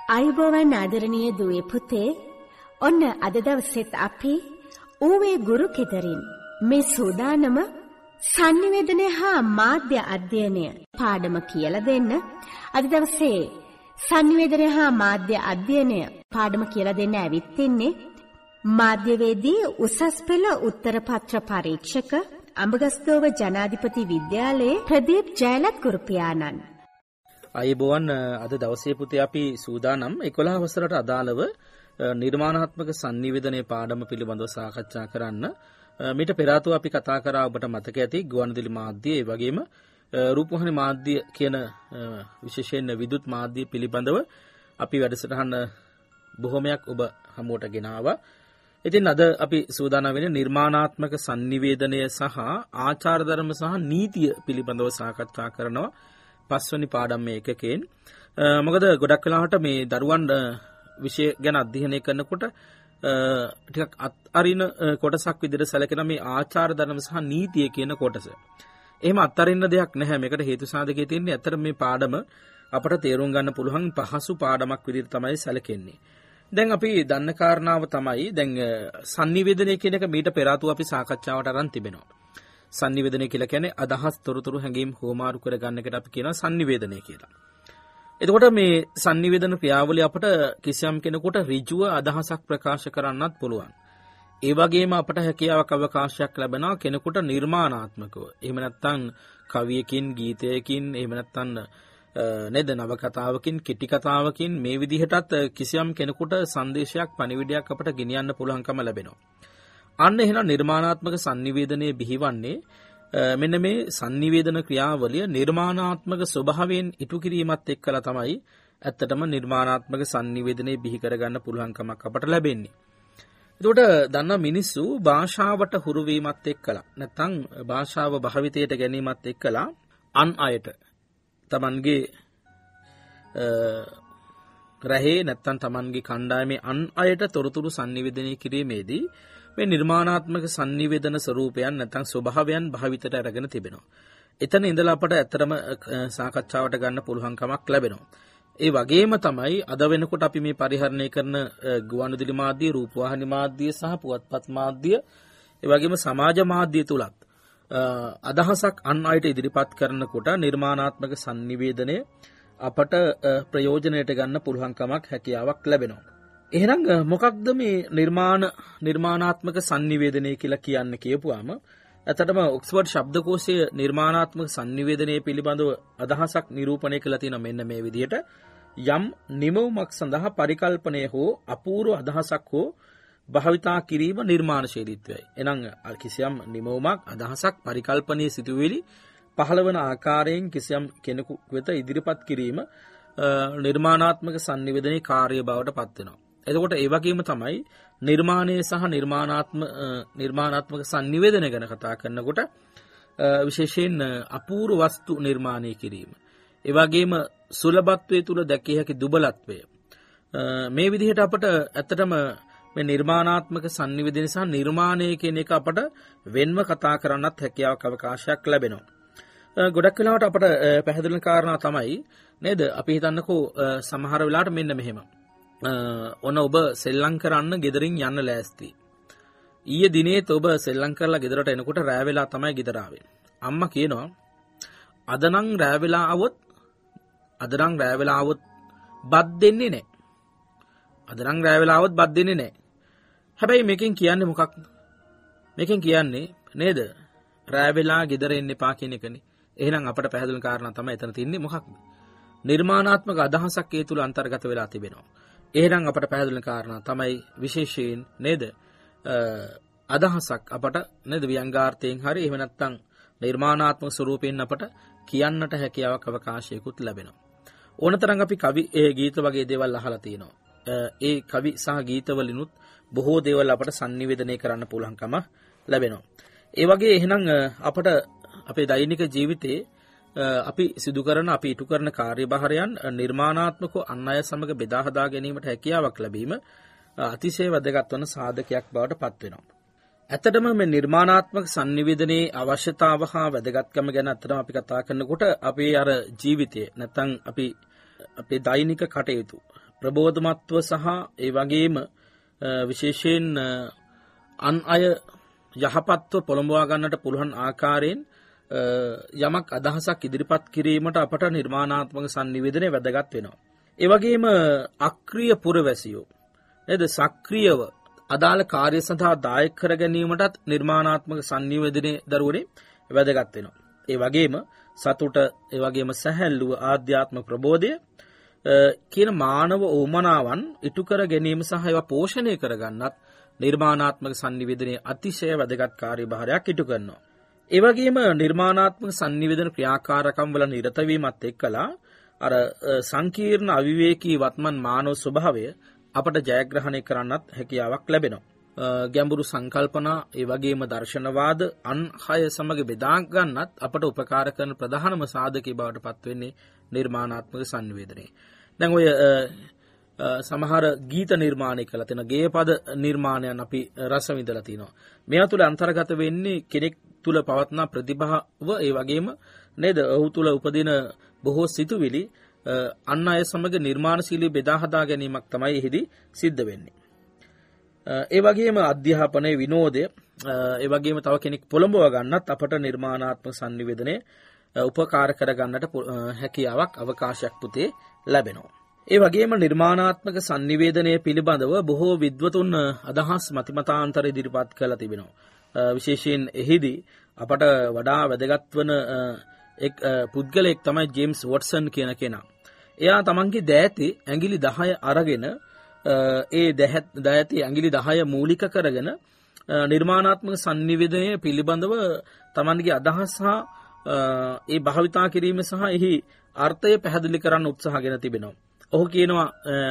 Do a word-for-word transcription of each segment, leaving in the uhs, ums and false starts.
අයිබෝවන් ආදරණීය දුවේ පුතේ, ඔන්න අද දවසෙත් අපි ඌවේ ගුරු කෙතරින් මේ සූදානම sannivedana හා මාධ්‍ය අධ්‍යයනය පාඩම කියලා දෙන්න. අද දවසේ sannivedana හා මාධ්‍ය අධ්‍යයනය පාඩම කියලා දෙන්න ඇවිත් ඉන්නේ මාධ්‍යවේදී උසස් පෙළ උත්තර පත්‍ර පරීක්ෂක අඹගස්තෝව ජනාධිපති විද්‍යාලයේ ප්‍රදීප් ජයලත් ගුරු පියාණන්. අයිබෝවන් අද දවසේ පුතේ අපි සූදානම් එකොළහ වසරට අදාළව නිර්මාණාත්මක sannivedana පාඩම පිළිබඳව සාකච්ඡා කරන්න. මීට පෙර ආතුව අපි කතා කරා ඔබට මතක ඇති ගුවන්විදුලි මාධ්‍ය ඒ වගේම රූපවාහිනී මාධ්‍ය කියන විශේෂයෙන් විදුත් මාධ්‍ය පිළිබඳව අපි වැඩසටහන බොහොමයක් ඔබ හමුවට ගෙනාවා. ඉතින් අද අපි සූදානම් වෙන්නේ නිර්මාණාත්මක sannivedanaya සහ ආචාර ධර්ම සහ නීතිය පිළිබඳව සාකච්ඡා කරනවා. පස්වෙනි පාඩම් මේ එකකෙන්. මොකද ගොඩක් වෙලාවට මේ දරුවන් විෂය ගැන අධ්‍යයනය කරනකොට ටිකක් අත්අරින කොටසක් විදිහට සැලකෙන මේ ආචාර ධර්ම සහ නීතිය කියන කොටස. එහෙම අත්අරින්න දෙයක් නැහැ. මේකට හේතු සාධකයේ තියෙන්නේ ඇත්තට මේ පාඩම අපට තේරුම් ගන්න පුළුවන් පහසු පාඩමක් විදිහට තමයි සැලකෙන්නේ. දැන් අපි දන්න කාරණාව තමයි දැන් sannivedana කියන එක මීට පෙර ආතුව අපි සාකච්ඡාවට අරන් තිබෙනවා. sannivedana කියලා කියන්නේ අදහස් තොරතුරු හැඟීම් හෝමාරු කර ගන්න එකට අපි කියනවා sannivedana කියලා. එතකොට මේ sannivedana ක්‍රියාවලිය අපට කිසියම් කෙනෙකුට ඍජුව අදහසක් ප්‍රකාශ කරන්නත් පුළුවන්. ඒ වගේම අපට හැකියාවක් අවකාශයක් ලැබෙනවා කෙනෙකුට නිර්මාණාත්මකව. එහෙම නැත්නම් කවියකින්, ගීතයකින්, එහෙම නැත්නම් නේද නවකතාවකින්, කෙටි කතාවකින් මේ විදිහටත් කිසියම් කෙනෙකුට සංදේශයක්, පණිවිඩයක් අපට ගෙනියන්න පුළුවන්කම ලැබෙනවා. අන්න එහෙනම් නිර්මාණාත්මක sannivedanaye බිහිවන්නේ මෙන්න මේ sannivedana ක්‍රියාවලිය නිර්මාණාත්මක ස්වභාවයෙන් ඉටු කිරීමත් එක්කලා තමයි ඇත්තටම නිර්මාණාත්මක sannivedanaye බිහි කරගන්න පුළුවන්කමක් අපට ලැබෙන්නේ. එතකොට දන්නා මිනිස්සු භාෂාවට හුරු වීමත් එක්කලා නැත්නම් භාෂාව භාවිතයට ගැනීමත් එක්කලා අන් අයට තමන්ගේ රැහේ නැත්නම් තමන්ගේ කණ්ඩායමේ අන් අයට තොරතුරු sannivedanaye කිරීමේදී මේ නිර්මාණාත්මක sannivedana ස්වරූපයන් නැත්නම් ස්වභාවයන් භාවිතයට අරගෙන තිබෙනවා. එතන ඉඳලා අපට ඇත්තටම සාකච්ඡාවට ගන්න පුළුවන්කමක් ලැබෙනවා. ඒ වගේම තමයි අද වෙනකොට අපි මේ පරිහරණය කරන ගුවන්විදුලි මාධ්‍ය, රූපවාහිනී මාධ්‍ය සහ පුවත්පත් මාධ්‍ය, ඒ වගේම සමාජ මාධ්‍ය තුලත් අදහසක් අන් අයට ඉදිරිපත් කරනකොට නිර්මාණාත්මක sannivedanaye අපට ප්‍රයෝජනයට ගන්න පුළුවන්කමක් හැකියාවක් ලැබෙනවා. එහෙනම් මොකක්ද මේ නිර්මාණ නිර්මාණාත්මක sannivedanaye කියලා කියන්නේ කියපුවාම ඇත්තටම ඔක්ස්ෆර්ඩ් ශබ්දකෝෂයේ නිර්මාණාත්මක sannivedanaye පිළිබඳව අදහසක් නිරූපණය කළා තියෙනවා මෙන්න මේ විදිහට. යම් නිමවුමක් සඳහා පරිකල්පනය හෝ අපූර්ව අදහසක් හෝ භාවිතා කිරීම නිර්මාණශීලීත්වයයි. එහෙනම් කිසියම් නිමවුමක්, අදහසක්, පරිකල්පනීය සිතුවිලි පහළවන ආකාරයෙන් කිසියම් කෙනෙකු වෙත ඉදිරිපත් කිරීම නිර්මාණාත්මක sannivedanaye කාර්ය බවට පත් වෙනවා. එතකොට ඒ වගේම තමයි නිර්මාණය සහ නිර්මාණාත්ම නිර්මාණාත්මක sannivedana ගැන කතා කරනකොට විශේෂයෙන් අපූර්ව වස්තු නිර්මාණය කිරීම. ඒ වගේම සුලභත්වයේ තුල දැකිය හැකි දුබලත්වය. මේ විදිහට අපට ඇත්තටම මේ නිර්මාණාත්මක sannivedana සහ නිර්මාණය කියන එක අපට වෙන්ව කතා කරන්නත් හැකියාවක් අවකාශයක් ලැබෙනවා. ගොඩක් වෙලාවට අපට පැහැදිලි කාරණා තමයි නේද? අපි හිතන්නකෝ සමහර වෙලාවට මෙන්න මෙහෙම. ඔන්න ඔබ සෙල්ලම් කරන්න ගෙදරින් යන්න ලෑස්ති. ඊයේ දිනේත් ඔබ සෙල්ලම් කරලා ගෙදරට එනකොට රෑ වෙලා තමයි ගෙදර ආවේ. අම්මා කියනවා අද නම් රෑ වෙලා આવොත් අද නම් රෑ වෙලා આવොත් බත් දෙන්නේ නැහැ. අද නම් රෑ වෙලා આવොත් බත් දෙන්නේ නැහැ. හැබැයි මේකෙන් කියන්නේ මොකක්ද? මේකෙන් කියන්නේ නේද? රෑ වෙලා ගෙදර එන්න එපා කියන එකනේ. එහෙනම් අපට පැහැදිලි කාරණා තමයි එතන තින්නේ මොකක්ද? නිර්මාණාත්මක අදහසක් ඒ තුල අන්තර්ගත වෙලා තිබෙනවා. එහෙනම් අපට පැහැදිලි කාරණා තමයි විශේෂයෙන් නේද? අදහසක් අපට නේද ව්‍යංගාර්ථයෙන් හරි එහෙම නැත්නම් නිර්මාණාත්මක ස්වරූපයෙන් අපට කියන්නට හැකියාවක් අවකාශයකුත් ලැබෙනවා. ඕනතරම් අපි කවි ඒ ගීත වගේ දේවල් අහලා තියෙනවා. ඒ කවි සහ ගීතවලිනුත් බොහෝ දේවල් අපට sannivedanaye කරන්න පුළුවන්කම ලැබෙනවා. ඒ වගේ එහෙනම් අපට අපේ දෛනික ජීවිතයේ අපි සිදු කරන අපි ඉටු කරන කාර්යභාරයන් නිර්මාණාත්මකව අන් අය සමග බෙදා හදා ගැනීමට හැකියාවක් ලැබීම අතිශය වැදගත් වන සාධකයක් බවට පත් වෙනවා. ඇත්තටම මේ නිර්මාණාත්මක sannivedanaye අවශ්‍යතාව හා වැදගත්කම ගැන අත්තටම අපි කතා කරනකොට අපේ අර ජීවිතය නැත්නම් අපි අපේ දෛනික කටයුතු ප්‍රබෝධමත්ව සහ ඒ වගේම විශේෂයෙන් අන් අය යහපත්ව පොළඹවා ගන්නට පුළුවන් ආකාරයෙන් යමක් අදහසක් ඉදිරිපත් කිරීමට අපට නිර්මාණාත්මක sannivedanaye වැදගත් වෙනවා. ඒ වගේම අක්‍රීය පුරවැසියෝ නේද සක්‍රියව අදාළ කාර්ය සඳහා දායක කර ගැනීමටත් නිර්මාණාත්මක sannivedanaye දරුවනේ වැදගත් වෙනවා. ඒ වගේම සතුට ඒ වගේම සැහැල්ලුව ආධ්‍යාත්ම ප්‍රබෝධය කියන මානව ඕමනාවන් ඉටු කර ගැනීම සහ ඒවා පෝෂණය කර ගන්නත් නිර්මාණාත්මක sannivedanaye අතිශය වැදගත් කාර්යභාරයක් ඉටු කරනවා. ඒ වගේම නිර්මාණාත්මක sannivedana ක්‍රියාකාරකම් වල නිරත වීමත් එක්කලා අර සංකීර්ණ අවිවේකී වත්මන් මානව ස්වභාවය අපට ජයග්‍රහණය කරන්නත් හැකියාවක් ලැබෙනවා. ගැඹුරු සංකල්පනා ඒ වගේම දර්ශනවාද අන් හය සමග බෙදා ගන්නත් අපට උපකාර කරන ප්‍රධානම සාධකයේ බවට පත් වෙන්නේ නිර්මාණාත්මක sannivedanaye. දැන් ඔය සමහර ගීත නිර්මාණය කළා තියෙන ගේයපද නිර්මාණයන් අපි රස විඳලා තිනවා. මේවා තුල අන්තර්ගත වෙන්නේ කෙනෙක් තුල පවත්නා ප්‍රතිභාව ඒ වගේම නේද ඔහු තුල උපදින බොහෝ සිතුවිලි අන් අය සමග නිර්මාණශීලී බෙදා හදා ගැනීමක් තමයි එහිදී සිද්ධ වෙන්නේ. ඒ වගේම අධ්‍යාපනයේ විනෝදය ඒ වගේම තව කෙනෙක් පොළඹව ගන්නත් අපට නිර්මාණාත්මක sannivedanaye උපකාර කර ගන්නට හැකියාවක් අවකාශයක් පුතේ ලැබෙනවා. ඒ වගේම නිර්මාණාත්මක sannivedanaye පිළිබඳව බොහෝ විද්වතුන් අදහස් මතිමතාන්තර ඉදිරිපත් කළා තිබෙනවා. විශේෂයෙන් එහිදී අපට වඩා වැදගත් වන එක් පුද්ගලයෙක් තමයි ජේම්ස් වොට්සන් කියන කෙනා. එයා තමන්ගේ දෑතේ ඇඟිලි දහය අරගෙන ඒ දෑතේ ඇඟිලි දහය මූලික කරගෙන නිර්මාණාත්මක sannivedanaye පිළිබඳව තමන්ගේ අදහස් සහ ඒ භාවිතා කිරීම සහ එහි අර්ථය පැහැදිලි කරන්න උත්සාහගෙන තිබෙනවා. ඔහු කියනවා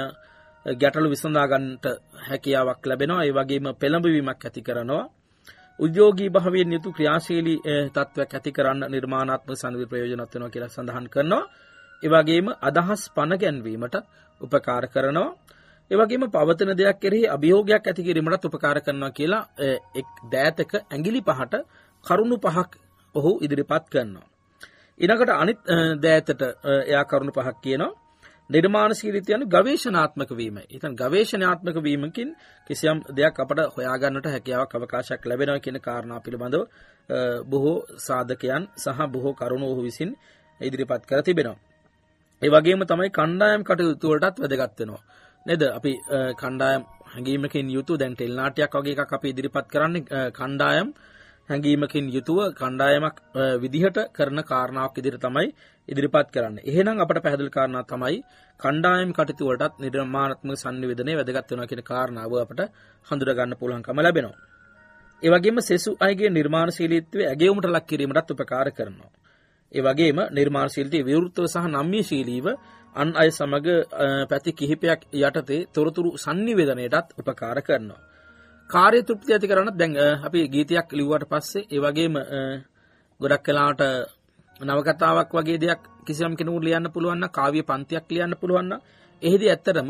ගැටලු විසඳා ගන්නට හැකියාවක් ලැබෙනවා. ඒ වගේම පෙළඹවීමක් ඇති කරනවා. උද්‍යෝගී භාවයෙන් යුතු ක්‍රියාශීලී තත්ත්වයක් ඇති කරන්න නිර්මාණාත්මක sannivedanaye ප්‍රයෝජනවත් වෙනවා කියලා සඳහන් කරනවා. ඒ වගේම අදහස් පන ගැන්වීමට උපකාර කරනවා. ඒ වගේම පවතින දෙයක් කෙරෙහි අභියෝගයක් ඇති කිරීමටත් උපකාර කරනවා කියලා එක් දෑතක ඇඟිලි පහට කරුණු පහක් ඔහු ඉදිරිපත් කරනවා. ඊළඟට අනිත් දෑතට එයා කරුණු පහක් කියනවා. නිර්මාණශීලීත්වය යන ගවේෂණාත්මක වීම. ඉතින් ගවේෂණාත්මක වීමකින් කිසියම් දෙයක් අපට හොයාගන්නට හැකියාවක් අවකාශයක් ලැබෙනවා කියන කාරණා පිළිබඳව බොහෝ සාධකයන් සහ බොහෝ කරුණු ඔහු විසින් ඉදිරිපත් කර තිබෙනවා. ඒ වගේම තමයි කණ්ඩායම් කටයුතු වලටත් වැදගත් වෙනවා. නේද? අපි කණ්ඩායම් හැඟීමකින් යුතු දැන් ටෙල් නාට්‍යයක් වගේ එකක් අපි ඉදිරිපත් කරන්නේ කණ්ඩායම් හැඟීමකින් යුතුව කණ්ඩායමක් විදිහට කරන කාරණාවක් විදිහට තමයි ඉදිරිපත් කරන්නේ. එහෙනම් අපට පැහැදිලි කාරණා තමයි කණ්ඩායම් කටයුතු වලටත් නිර්මාණාත්මක sannivedanaye වැදගත් වෙනවා කියන කාරණාව අපට හඳුනා ගන්න පුළුවන්කම ලැබෙනවා. ඒ වගේම සෙසු අයගේ නිර්මාණශීලීත්වය ඇගයුමට ලක් කිරීමටත් උපකාර කරනවා. ඒ වගේම නිර්මාණශීලීත්වය විවෘතව සහ නම්‍යශීලීව අන් අය සමග පැති කිහිපයක් යටතේ තොරතුරු sannivedanayටත් උපකාර කරනවා. කාර්ය තෘප්තිය ඇති කරන්නත් දැන් අපි ගීතයක් ලිව්වට පස්සේ ඒ වගේම ගොඩක් කලාවට නවකතාවක් වගේ දෙයක් කිසියම් කෙනෙකුට ලියන්න පුළුවන් නම් කාව්‍ය පන්තියක් ලියන්න පුළුවන් නම් එහිදී ඇත්තටම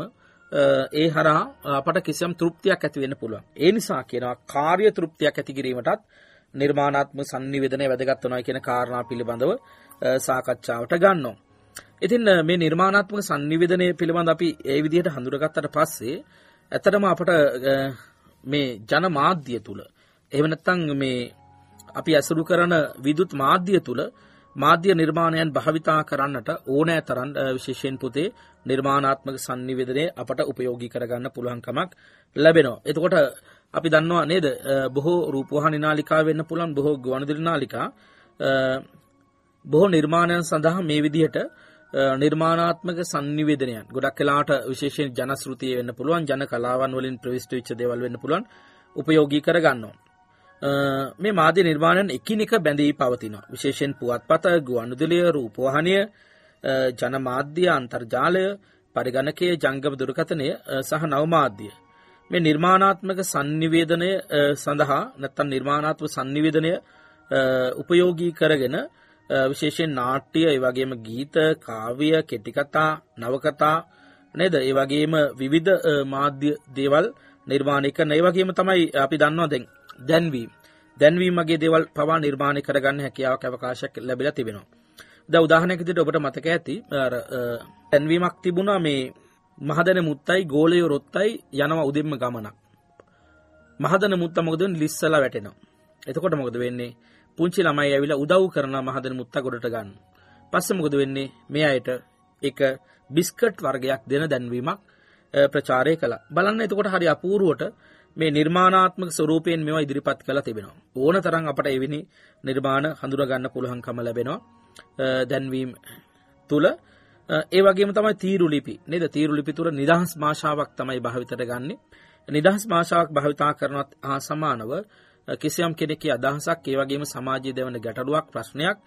ඒ හරහා අපට කිසියම් තෘප්තියක් ඇති වෙන්න පුළුවන්. ඒ නිසා කියනවා කාර්ය තෘප්තියක් ඇති කිරීමටත් නිර්මාණාත්මක sannivedanaye වැදගත් වෙනවා කියන කාරණා පිළිබඳව සාකච්ඡාවට ගන්නවා. ඉතින් මේ නිර්මාණාත්මක sannivedanaye පිළිබඳ අපි ඒ විදිහට හඳුනාගත්තට පස්සේ ඇත්තටම අපට මේ ජන මාධ්‍ය තුල එහෙම නැත්නම් මේ අපි අසුරු කරන විදුත් මාධ්‍ය තුල මාධ්‍ය නිර්මාණයන් භාවිතා කරන්නට ඕනෑ තරම් විශේෂයෙන් පුතේ නිර්මාණාත්මක sannivedanaye අපට උපයෝගී කරගන්න පුළුවන්කමක් ලැබෙනවා. එතකොට අපි දන්නවා නේද බොහෝ රූපවාහිනී නාලිකා වෙන්න පුළුවන් බොහෝ ගුවන්විදුලි නාලිකා බොහෝ නිර්මාණයන් සඳහා මේ විදිහට නිර්මාණාත්මක sannivedanayan ගොඩක් වෙලාවට විශේෂයෙන් ජනශ්‍රුතිය වෙන්න පුළුවන් ජන කලාවන් වලින් ප්‍රවිෂ්ඨ වෙච්ච දේවල් වෙන්න පුළුවන් උපයෝගී කරගන්නවා. මේ මාධ්‍ය නිර්මාණයන් එකිනෙක බැඳී පවතිනවා. විශේෂයෙන් පුවත්පත, ගුවන්විදුලිය, රූපවාහිනිය, ජන මාධ්‍ය, අන්තර්ජාලය, පරිගණකයේ ජංගම දුරකථනය සහ නව මාධ්‍ය. මේ නිර්මාණාත්මක sannivedanaye සඳහා නැත්නම් නිර්මාණාත්මක sannivedanaye උපයෝගී කරගෙන විශේෂයෙන් නාට්‍ය, ඒ වගේම ගීත, කාව්‍ය, කෙටි කතා, නවකතා නේද? ඒ වගේම විවිධ මාධ්‍ය දේවල් නිර්මාණය කරන. ඒ වගේම තමයි අපි දන්නවා දැන් දැන්වීම. දැන්වීම වගේ දේවල් පවා නිර්මාණය කරගන්න හැකියාවක් අවකාශයක් ලැබිලා තිබෙනවා. දැන් උදාහරණයක් විදිහට ඔබට මතක ඇති අර දැන්වීමක් තිබුණා මේ මහදැන මුත්තයි ගෝලය රොත්තයි යනවා උදෙන්ම ගමනක්. මහදැන මුත්තා මොකද වෙන්නේ? ලිස්සලා වැටෙනවා. එතකොට මොකද වෙන්නේ? පුංචි ළමයි ඇවිල්ලා උදව් කරනවා මහදැන මුත්තා ගොඩට ගන්න. පස්සේ මොකද වෙන්නේ? මේ අයට එක බිස්කට් වර්ගයක් දෙන දැන්වීමක් ප්‍රචාරය කළා. බලන්න එතකොට හරි අපූර්වට මේ නිර්මාණාත්මක ස්වරූපයෙන් මේවා ඉදිරිපත් කළා තිබෙනවා. ඕන තරම් අපට එවැනි නිර්මාණ හඳුනා ගන්න පුළුවන්කම ලැබෙනවා දැන්වීම තුල. ඒ වගේම තමයි තීරු ලිපි නේද? තීරු ලිපි තුල නිදහස් භාෂාවක් තමයි භාවිතයට ගන්නෙ. නිදහස් භාෂාවක් භාවිතා කරනවත් හා සමානව කිසියම් කෙනෙක්ගේ අදහසක් ඒ වගේම සමාජයේ දෙවන ගැටලුවක් ප්‍රශ්නයක්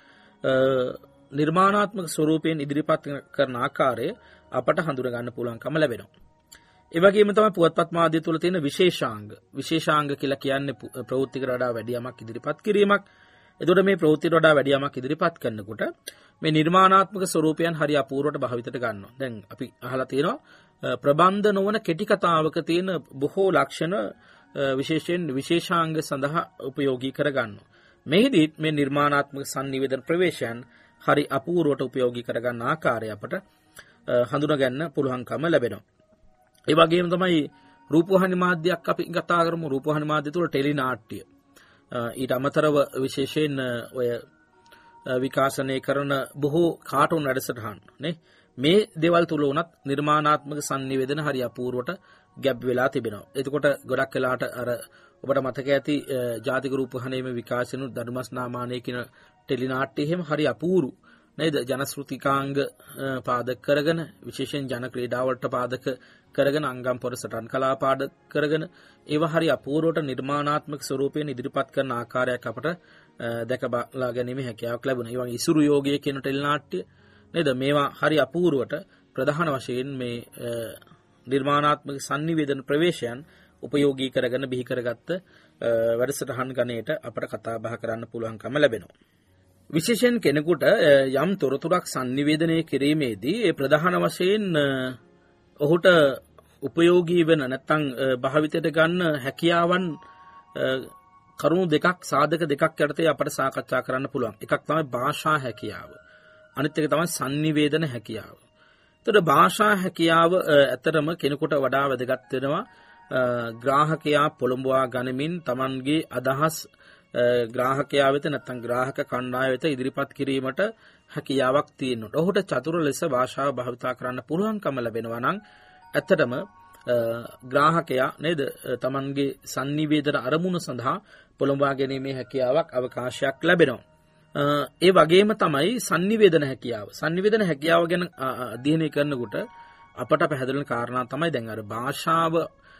නිර්මාණාත්මක ස්වරූපයෙන් ඉදිරිපත් කරන ආකාරය අපට හඳුනා ගන්න පුළුවන්කම ලැබෙනවා. ඒ වගේම තමයි පුවත්පත් මාධ්‍ය තුල තියෙන විශේෂාංග. විශේෂාංග කියලා කියන්නේ ප්‍රවෘත්තිකට වඩා වැඩි යමක් ඉදිරිපත් කිරීමක්. එතකොට මේ ප්‍රවෘත්තියට වඩා වැඩි යමක් ඉදිරිපත් කරනකොට මේ නිර්මාණාත්මක ස්වරූපයන් හරි අපූර්වට භාවිතයට ගන්නවා. දැන් අපි අහලා තියෙනවා ප්‍රබන්ධ නොවන කෙටි කතාවක තියෙන බොහෝ ලක්ෂණ විශේෂයෙන් විශේෂාංග සඳහා උපයෝගී කර ගන්නවා. මෙහිදී මේ නිර්මාණාත්මක sannivedana ප්‍රවේශයන් හරි අපූර්වට උපයෝගී කර ගන්න ආකාරය අපට හඳුනා ගන්න පුළුවන්කම ලැබෙනවා. ඒ වගේම තමයි රූපවාහිනි මාධ්‍යයක් අපි කතා කරමු. රූපවාහිනි මාධ්‍ය තුල ටෙලි නාට්‍ය ඊට අමතරව විශේෂයෙන් ඔය විකාශනය කරන බොහෝ කාටුන් වැඩසටහන් නේ මේ දේවල් තුල උනත් නිර්මාණාත්මක sannivedana හරි අපූර්වට ගැබ් වෙලා තිබෙනවා. එතකොට ගොඩක් වෙලාට අර ඔබට මතක ඇති ජාතික රූපවාහිනියේ විකාශන ධර්මස්නාමානයේ කියන ටෙලි නාට්‍ය එහෙම හරි අපූරු නේද? ජනශ්‍රුතිකාංග පාදක කරගෙන විශේෂයෙන් ජන ක්‍රීඩා වලට පාදක කරගෙන අංගම් පොර සටන් කලා පාදක කරගෙන ඒවා හරි අපූර්වට නිර්මාණාත්මක ස්වරූපයෙන් ඉදිරිපත් කරන ආකාරයක් අපට දැක බලා ගැනීම හැකියාවක් ලැබුණා. ඒ වගේ ඉසුරු යෝගයේ කියන ටෙලි නාට්‍ය නේද? මේවා හරි අපූර්වට ප්‍රධාන වශයෙන් මේ නිර්මාණාත්මක sannivedana ප්‍රවේශයන් උපයෝගී කරගෙන බිහි කරගත්ත වැඩසටහන් ගණයට අපට කතා බහ කරන්න පුළුවන්කම ලැබෙනවා. විශේෂයෙන් කෙනෙකුට යම් තොරතුරක් sannivedanaya කිරීමේදී ඒ ප්‍රධාන වශයෙන් ඔහුට උපයෝගී වෙන නැත්නම් භාවිතයට ගන්න හැකියාවන් කරුණු දෙකක් සාධක දෙකක් යටතේ අපට සාකච්ඡා කරන්න පුළුවන්. එකක් තමයි භාෂා හැකියාව. අනිත් එක තමයි sannivedana හැකියාව. එතකොට භාෂා හැකියාව ඇත්තටම කෙනෙකුට වඩා වැදගත් වෙනවා ග්‍රාහකයා පොළඹවා ගනිමින් Tamanගේ අදහස් ග්‍රාහකයා වෙත නැත්නම් ග්‍රාහක කණ්ඩායම වෙත ඉදිරිපත් කිරීමට හැකියාවක් තියෙනවා. ඔහුට චතුර ලෙස භාෂාව භාවිතා කරන්න පුළුවන්කම ලැබෙනවා නම් ඇත්තටම ග්‍රාහකයා නේද Tamanගේ sannivedana අරමුණ සඳහා පොළඹවා ගැනීමේ හැකියාවක් අවකාශයක් ලැබෙනවා. ඒ වගේම තමයි sannivedana හැකියාව. sannivedana හැකියාව ගැන අධ්‍යයනය කරනකොට අපට පැහැදිලි වෙන කාරණා තමයි දැන් අර භාෂාව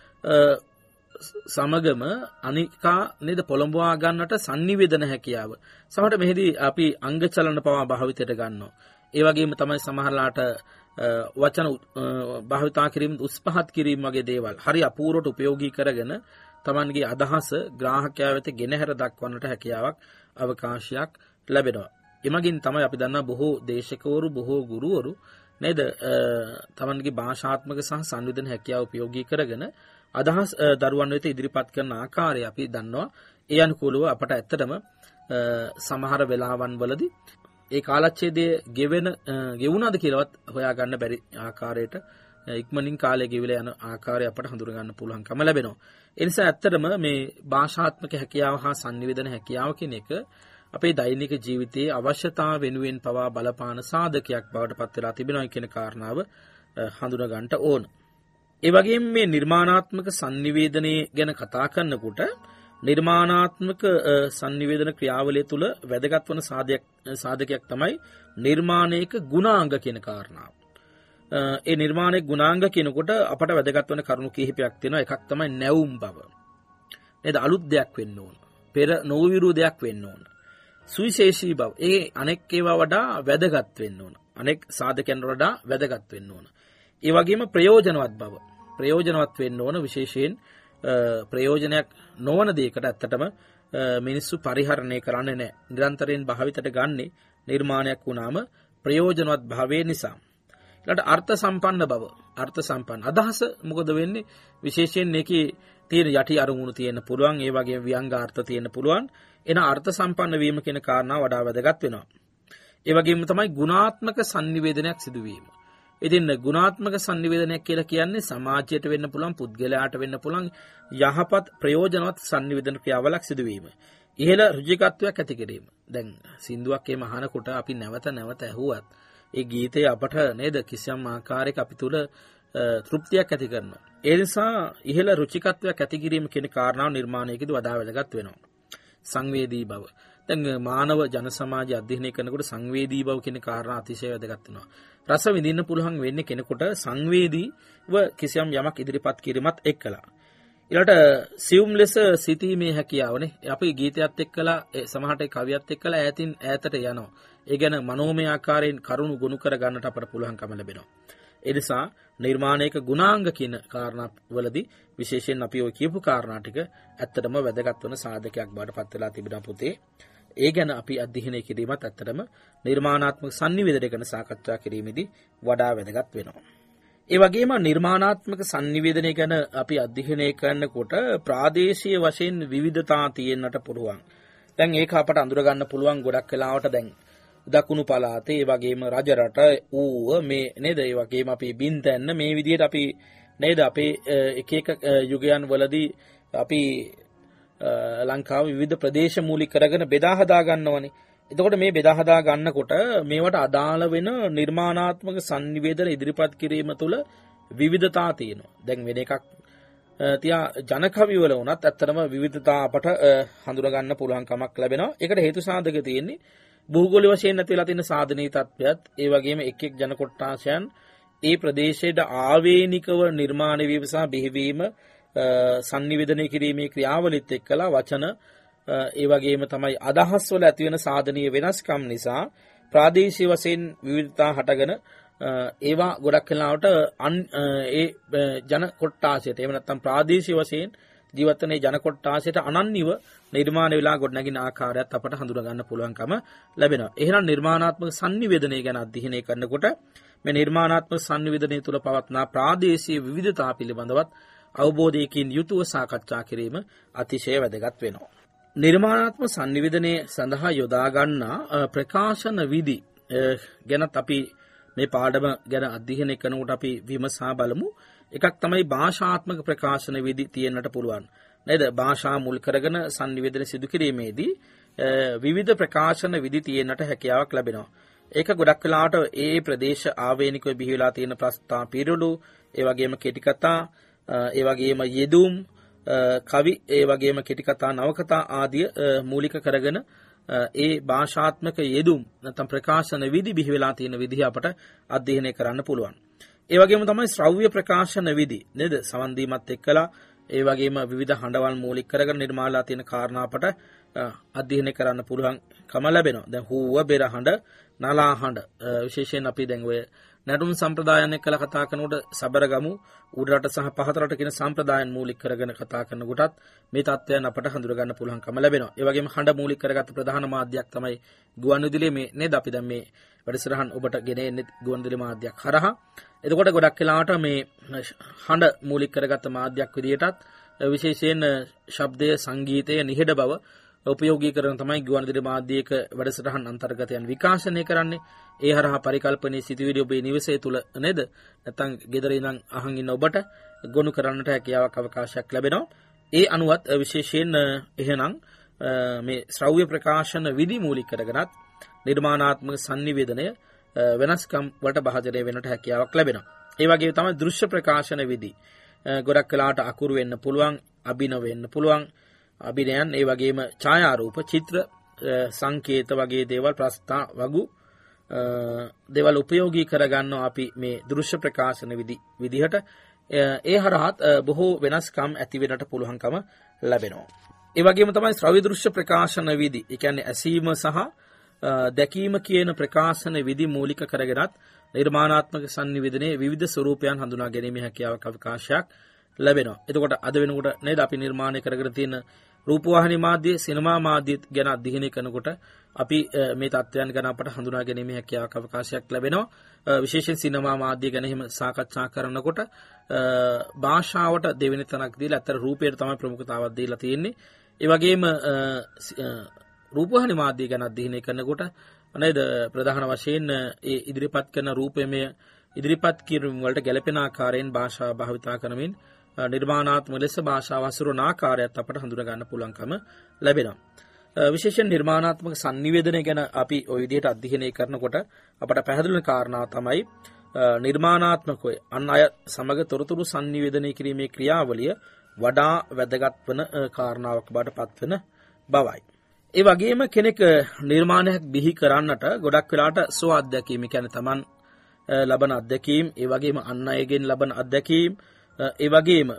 සමගම අනිකා නේද පොළඹවා ගන්නට sannivedana හැකියාව. සමහරට මෙහිදී අපි අංග චලන පවා භාවිතයට ගන්නවා. ඒ වගේම තමයි සමහරලාට වචන භාවිතා කිරීම උස්පහත් කිරීම වගේ දේවල් හරි අපූර්වට උපයෝගී කරගෙන Tamanගේ අදහස ග්‍රාහකයා වෙත ගෙනහැර දක්වන්නට හැකියාවක් අවකාශයක් ලැබෙනවා. එමගින් තමයි අපි දන්නා බොහෝ දේශකවරු බොහෝ ගුරුවරු නේද Tamanගේ භාෂාත්මක සහ sannivedana හැකියාව උපයෝගී කරගෙන අදහස් දරුවන් වෙත ඉදිරිපත් කරන ආකාරය අපි දන්නවා. ඒ අනුකූලව අපට ඇත්තටම සමහර වෙලාවන් වලදී ඒ කාලච්ඡේදයේ ගෙවෙන ගෙවුණාද කියලාවත් හොයාගන්න බැරි ආකාරයට ඉක්මනින් කාලය ගෙවිලා යන ආකාරය අපට හඳුනා ගන්න පුළුවන්කම ලැබෙනවා. ඒ නිසා ඇත්තටම මේ භාෂාත්මක හැකියාව හා sannivedana හැකියාව කියන එක අපේ දෛනික ජීවිතයේ අවශ්‍යතාව වෙනුවෙන් පවා බලපාන සාධකයක් බවට පත් වෙලා තිබෙනවා කියන කාරණාව හඳුනා ගන්නට ඕන. ඒ වගේම මේ නිර්මාණාත්මක sannivedanaya ගැන කතා කරනකොට නිර්මාණාත්මක sannivedana ක්‍රියාවලිය තුළ වැදගත් වන සාධකයක් සාධකයක් තමයි නිර්මාණයක ගුණාංග කියන කාරණාව. ඒ නිර්මාණයේ ගුණාංග කියනකොට අපට වැදගත් වන කරුණු කිහිපයක් තියෙනවා. එකක් තමයි නැවුම් බව. නේද? අලුත් දෙයක් වෙන්න ඕන. පෙර නොවිරු දෙයක් වෙන්න ඕන. සුවිශේෂී බව. ඒ අනෙක් ඒවා වඩා වැදගත් වෙන්න ඕන. අනෙක් සාධකයන් වඩා වැදගත් වෙන්න ඕන. ඒ වගේම ප්‍රයෝජනවත් බව. ප්‍රයෝජනවත් වෙන්න ඕන. විශේෂයෙන් ප්‍රයෝජනයක් නොවන දෙයකට ඇත්තටම මිනිස්සු පරිහරණය කරන්නේ නැහැ. නිරන්තරයෙන් භාවිතයට ගන්නේ නිර්මාණයක් වුණාම ප්‍රයෝජනවත් භාවය නිසා. ඊළඟට අර්ථ සම්පන්න බව. අර්ථ සම්පන්න. අදහස මොකද වෙන්නේ? විශේෂයෙන් මේකේ තියෙන යටි අරමුණු තියෙන්න පුළුවන්. ඒ වගේම ව්‍යංගාර්ථ තියෙන්න පුළුවන්. එන අර්ථ සම්පන්න වීම කියන කාරණාව වඩා වැදගත් වෙනවා. ඒ වගේම තමයි ගුණාත්මක sannivedanayak සිදුවීම. ඉතින් ගුණාත්මක sannivedanayak කියලා කියන්නේ සමාජයට වෙන්න පුළුවන්, පුද්ගලයාට වෙන්න පුළුවන් යහපත් ප්‍රයෝජනවත් sannivedana ක්‍රියාවලක් සිදුවීම. ඉහළ රුචිකත්වයක් ඇති කිරීම. දැන් සින්දුවක් එහෙම අහනකොට අපි නැවත නැවත ඇහුවත් ඒ ගීතය අපට නේද කිසියම් ආකාරයක අපි තුල තෘප්තියක් ඇති කරනවා. ඒ නිසා ඉහළ රුචිකත්වයක් ඇති කිරීම කියන කාරණාව නිර්මාණයකදී වඩා වැදගත් වෙනවා. සංවේදී බව. දැන් මානව ජන සමාජය අධ්‍යයනය කරනකොට සංවේදී බව කියන කාරණා අතිශය වැදගත් වෙනවා. රස විඳින්න පුළුවන් වෙන්නේ කෙනෙකුට සංවේදීව කිසියම් යමක් ඉදිරිපත් කිරීමත් එක්කලා. ඊළඟට සියුම් ලෙස සිටීමේ හැකියාවනේ. අපි ගීතයත් එක්කලා සමහරට කවියත් එක්කලා ඈතින් ඈතට යනවා. ඒ ගැන මනෝමය ආකාරයෙන් කරුණු ගොනු කර ගන්නට අපට පුළුවන්කම ලැබෙනවා. ඒ නිසා නිර්මාණයක ගුණාංග කියන කාරණා වලදී විශේෂයෙන් අපි ඔය කියපු කාරණා ටික ඇත්තටම වැදගත් වෙන සාධකයක් බවට පත් වෙලා තිබෙනවා පුතේ. ඒ ගැන අපි අධ්‍යයනය කිරීමත් ඇත්තටම නිර්මාණාත්මක sannivedana ගැන සාකච්ඡා කිරීමේදී වඩා වැදගත් වෙනවා. ඒ වගේම නිර්මාණාත්මක sannivedana ගැන අපි අධ්‍යයනය කරනකොට ප්‍රාදේශීය වශයෙන් විවිධතා තියෙන්නට පුළුවන්. දැන් ඒක අපට අඳුර ගන්න පුළුවන් ගොඩක් වෙලාවට දැන් දකුණු පළාතේ ඒ වගේම රජ රට ඌව මේ නේද ඒ වගේම අපි බින්තැන්න මේ විදිහට අපි නේද අපේ එක එක යුගයන් වලදී අපි ලංකාව විවිධ ප්‍රදේශ මූලික කරගෙන බෙදා හදා ගන්නවනේ. එතකොට මේ බෙදා හදා ගන්නකොට මේවට අදාළ වෙන නිර්මාණාත්මක sannivedana ඉදිරිපත් කිරීම තුළ විවිධතා තියෙනවා. දැන් වෙන එකක් තියා ජනකවි වල වුණත් ඇත්තටම විවිධතා අපට හඳුනා ගන්න පුළුවන් කමක් ලැබෙනවා. ඒකට හේතු සාධක තියෙන්නේ භූගෝලීය වශයෙන් නැති වෙලා තියෙන සාධනීය තත්ත්වයක්, ඒ වගේම එක් එක් ජන කොට්ටාසයන් ඒ ප්‍රදේශයට ආවේනිකව නිර්මාණය වීම සහ බිහිවීම sannivedana කිරීමේ ක්‍රියාවලිත් එක්කලා වචන ඒ වගේම තමයි අදහස් වල ඇති වෙන සාධනීය වෙනස්කම් නිසා ප්‍රාදේශීය වශයෙන් විවිධතා හටගෙන ඒවා ගොඩක් වෙලාවට ඒ ජන කොට්ටාසයට එහෙම නැත්නම් ප්‍රාදේශීය වශයෙන් ජීවත් වෙන ජන කොට්ටාසයට අනන්‍යව නිර්මාණය වෙලා ගොඩනගින ආකාරයත් අපට හඳුනා ගන්න පුළුවන්කම ලැබෙනවා. එහෙනම් නිර්මාණාත්මක sannivedana ගැන අධ්‍යයනය කරනකොට මේ නිර්මාණාත්මක sannivedana තුළ පවත්නා ප්‍රාදේශීය විවිධතා පිළිබඳවත් අවබෝධයකින් යුතුව සාකච්ඡා කිරීම අතිශය වැදගත් වෙනවා. නිර්මාණාත්මක sannivedana සඳහා යොදා ගන්නා ප්‍රකාශන විධි ගැනත් අපි මේ පාඩම ගැන අධ්‍යයනය කරනකොට අපි විමසා බලමු. එකක් තමයි භාෂාත්මක ප්‍රකාශන විධි තියෙන්නට පුළුවන්. නේද? භාෂා මුල් කරගෙන sannivedana සිදු කිරීමේදී විවිධ ප්‍රකාශන විධි තියෙන්නට හැකියාවක් ලැබෙනවා. ඒක ගොඩක් වෙලාවට ඒ ප්‍රදේශ ආවේනිකව බිහි වෙලා තියෙන ප්‍රස්තා පිරුළු, ඒ වගේම කෙටි කතා, ඒ වගේම යෙදුම්, කවි, ඒ වගේම කෙටි කතා, නවකතා ආදිය මූලික කරගෙන ඒ භාෂාත්මක යෙදුම් නැත්නම් ප්‍රකාශන විධි බිහි වෙලා තියෙන විදිහ අපට අධ්‍යයනය කරන්න පුළුවන්. ඒ වගේම තමයි ශ්‍රව්‍ය ප්‍රකාශන විධි නේද? සවන් දීමත් එක්කලා ඒ වගේම විවිධ හඬවල් මූලික කරගෙන නිර්මාණලා තියෙන කාරණා අපට අධ්‍යයනය කරන්න පුළුවන්කම ලැබෙනවා. දැන් හූව, බෙර හඬ, නලා හඬ විශේෂයෙන් අපි දැන් ඔය නැටුම් සම්ප්‍රදායන් එක්කලා කතා කරනකොට සබරගමු, උඩරට සහ පහතරට කියන සම්ප්‍රදායන් මූලික කරගෙන කතා කරනකොටත් මේ තත්ත්වයන් අපට හඳුනා ගන්න පුළුවන්කම ලැබෙනවා. ඒ වගේම හඬ මූලික කරගත්ත ප්‍රධාන මාධ්‍යයක් තමයි ගුවන්විදුලිය මේ නේද? අපි දැන් මේ වැඩසටහන් ඔබට ගෙන එන්නේ ගුවන්විදුලි මාධ්‍යයක් හරහා. එතකොට ගොඩක් වෙලාවට මේ හඬ මූලික කරගත්ත මාධ්‍යයක් විදිහටත් විශේෂයෙන් ශබ්දය, සංගීතය, නිහඬ බව උපයෝගී කරන තමයි ගුවන්විදුලි මාධ්‍යයක වැඩසටහන් අන්තර්ගතයන් විකාශනය කරන්නේ. ඒ හරහා පරිකල්පනයේ සිටවිලි ඔබේ නිවසේ තුල නේද? නැත්නම් ගෙදර ඉඳන් අහන් ඉන්න ඔබට ගොනු කරන්නට හැකියාවක් අවකාශයක් ලැබෙනවා. ඒ අනුවත් විශේෂයෙන් එහෙනම් මේ ශ්‍රව්‍ය ප්‍රකාශන විධි මූලික කරගෙනත් නිර්මාණාත්මක sannivedana වෙනස්කම් වලට භාජනය වෙන්නට හැකියාවක් ලැබෙනවා. ඒ වගේම තමයි දෘශ්‍ය ප්‍රකාශන විධි. ගොඩක් වෙලාවට අකුරු වෙන්න පුළුවන්, අභිනව වෙන්න පුළුවන්. අභිනයන් ඒ වගේම ඡායාරූප, චිත්‍ර, සංකේත වගේ දේවල් ප්‍රස්තා වගු දේවල් උපයෝගී කරගන්නවා අපි මේ දෘශ්‍ය ප්‍රකාශන විධි විදිහට. ඒ හරහාත් බොහෝ වෙනස්කම් ඇති වෙන්නට පුළුවන්කම ලැබෙනවා. ඒ වගේම තමයි ශ්‍රව්‍ය දෘශ්‍ය ප්‍රකාශන විධි. ඒ කියන්නේ ඇසීම සහ දැකීම කියන ප්‍රකාශන විධි මූලික කරගෙනත් නිර්මාණාත්මක sannivedanaයේ විවිධ ස්වරූපයන් හඳුනා ගැනීමේ හැකියාවක් අවකාශයක් ලැබෙනවා. එතකොට අද වෙනකොට නේද අපි නිර්මාණය කරගෙන තියෙන රූපවාහිනී මාධ්‍ය, සිනමා මාධ්‍ය ගැන අධ්‍යයනය කරනකොට අපි මේ තත්ත්වයන් ගැන අපට හඳුනා ගැනීමේ හැකියාවක් අවකාශයක් ලැබෙනවා. විශේෂයෙන් සිනමා මාධ්‍ය ගැන එහෙම සාකච්ඡා කරනකොට භාෂාවට දෙවෙනි තැනක් දීලා අතර රූපයට තමයි ප්‍රමුඛතාවක් දීලා තියෙන්නේ. ඒ වගේම රූපවාහිනී මාධ්‍ය ගැන අධ්‍යයනය කරනකොට නේද ප්‍රධාන වශයෙන් ඒ ඉදිරිපත් කරන රූපමය ඉදිරිපත් කිරීම වලට ගැළපෙන ආකාරයෙන් භාෂාව භාවිතා කරමින් නිර්මාණාත්මක ලෙස භාෂාව හසුරුවන ආකාරයත් අපට හඳුනා ගන්න පුළුවන්කම ලැබෙනවා. විශේෂයෙන් නිර්මාණාත්මක sannivedana ගැන අපි ওই විදිහට අධ්‍යයනය කරනකොට අපට පැහැදිලි වෙන කාරණා තමයි නිර්මාණාත්මකව අන් අය සමග තොරතුරු sannivedana කිරීමේ ක්‍රියාවලිය වඩා වැදගත් වන කාරණාවක් බවට පත්වෙන බවයි. ඒ වගේම කෙනෙක් නිර්මාණයක් බිහි කරන්නට ගොඩක් වෙලාට ස්ව අධ්‍යක්ීම කියන්නේ Taman ලබන අධ්‍යක්ීම්, ඒ වගේම අන් අයගෙන් ලබන අධ්‍යක්ීම්, ඒ වගේම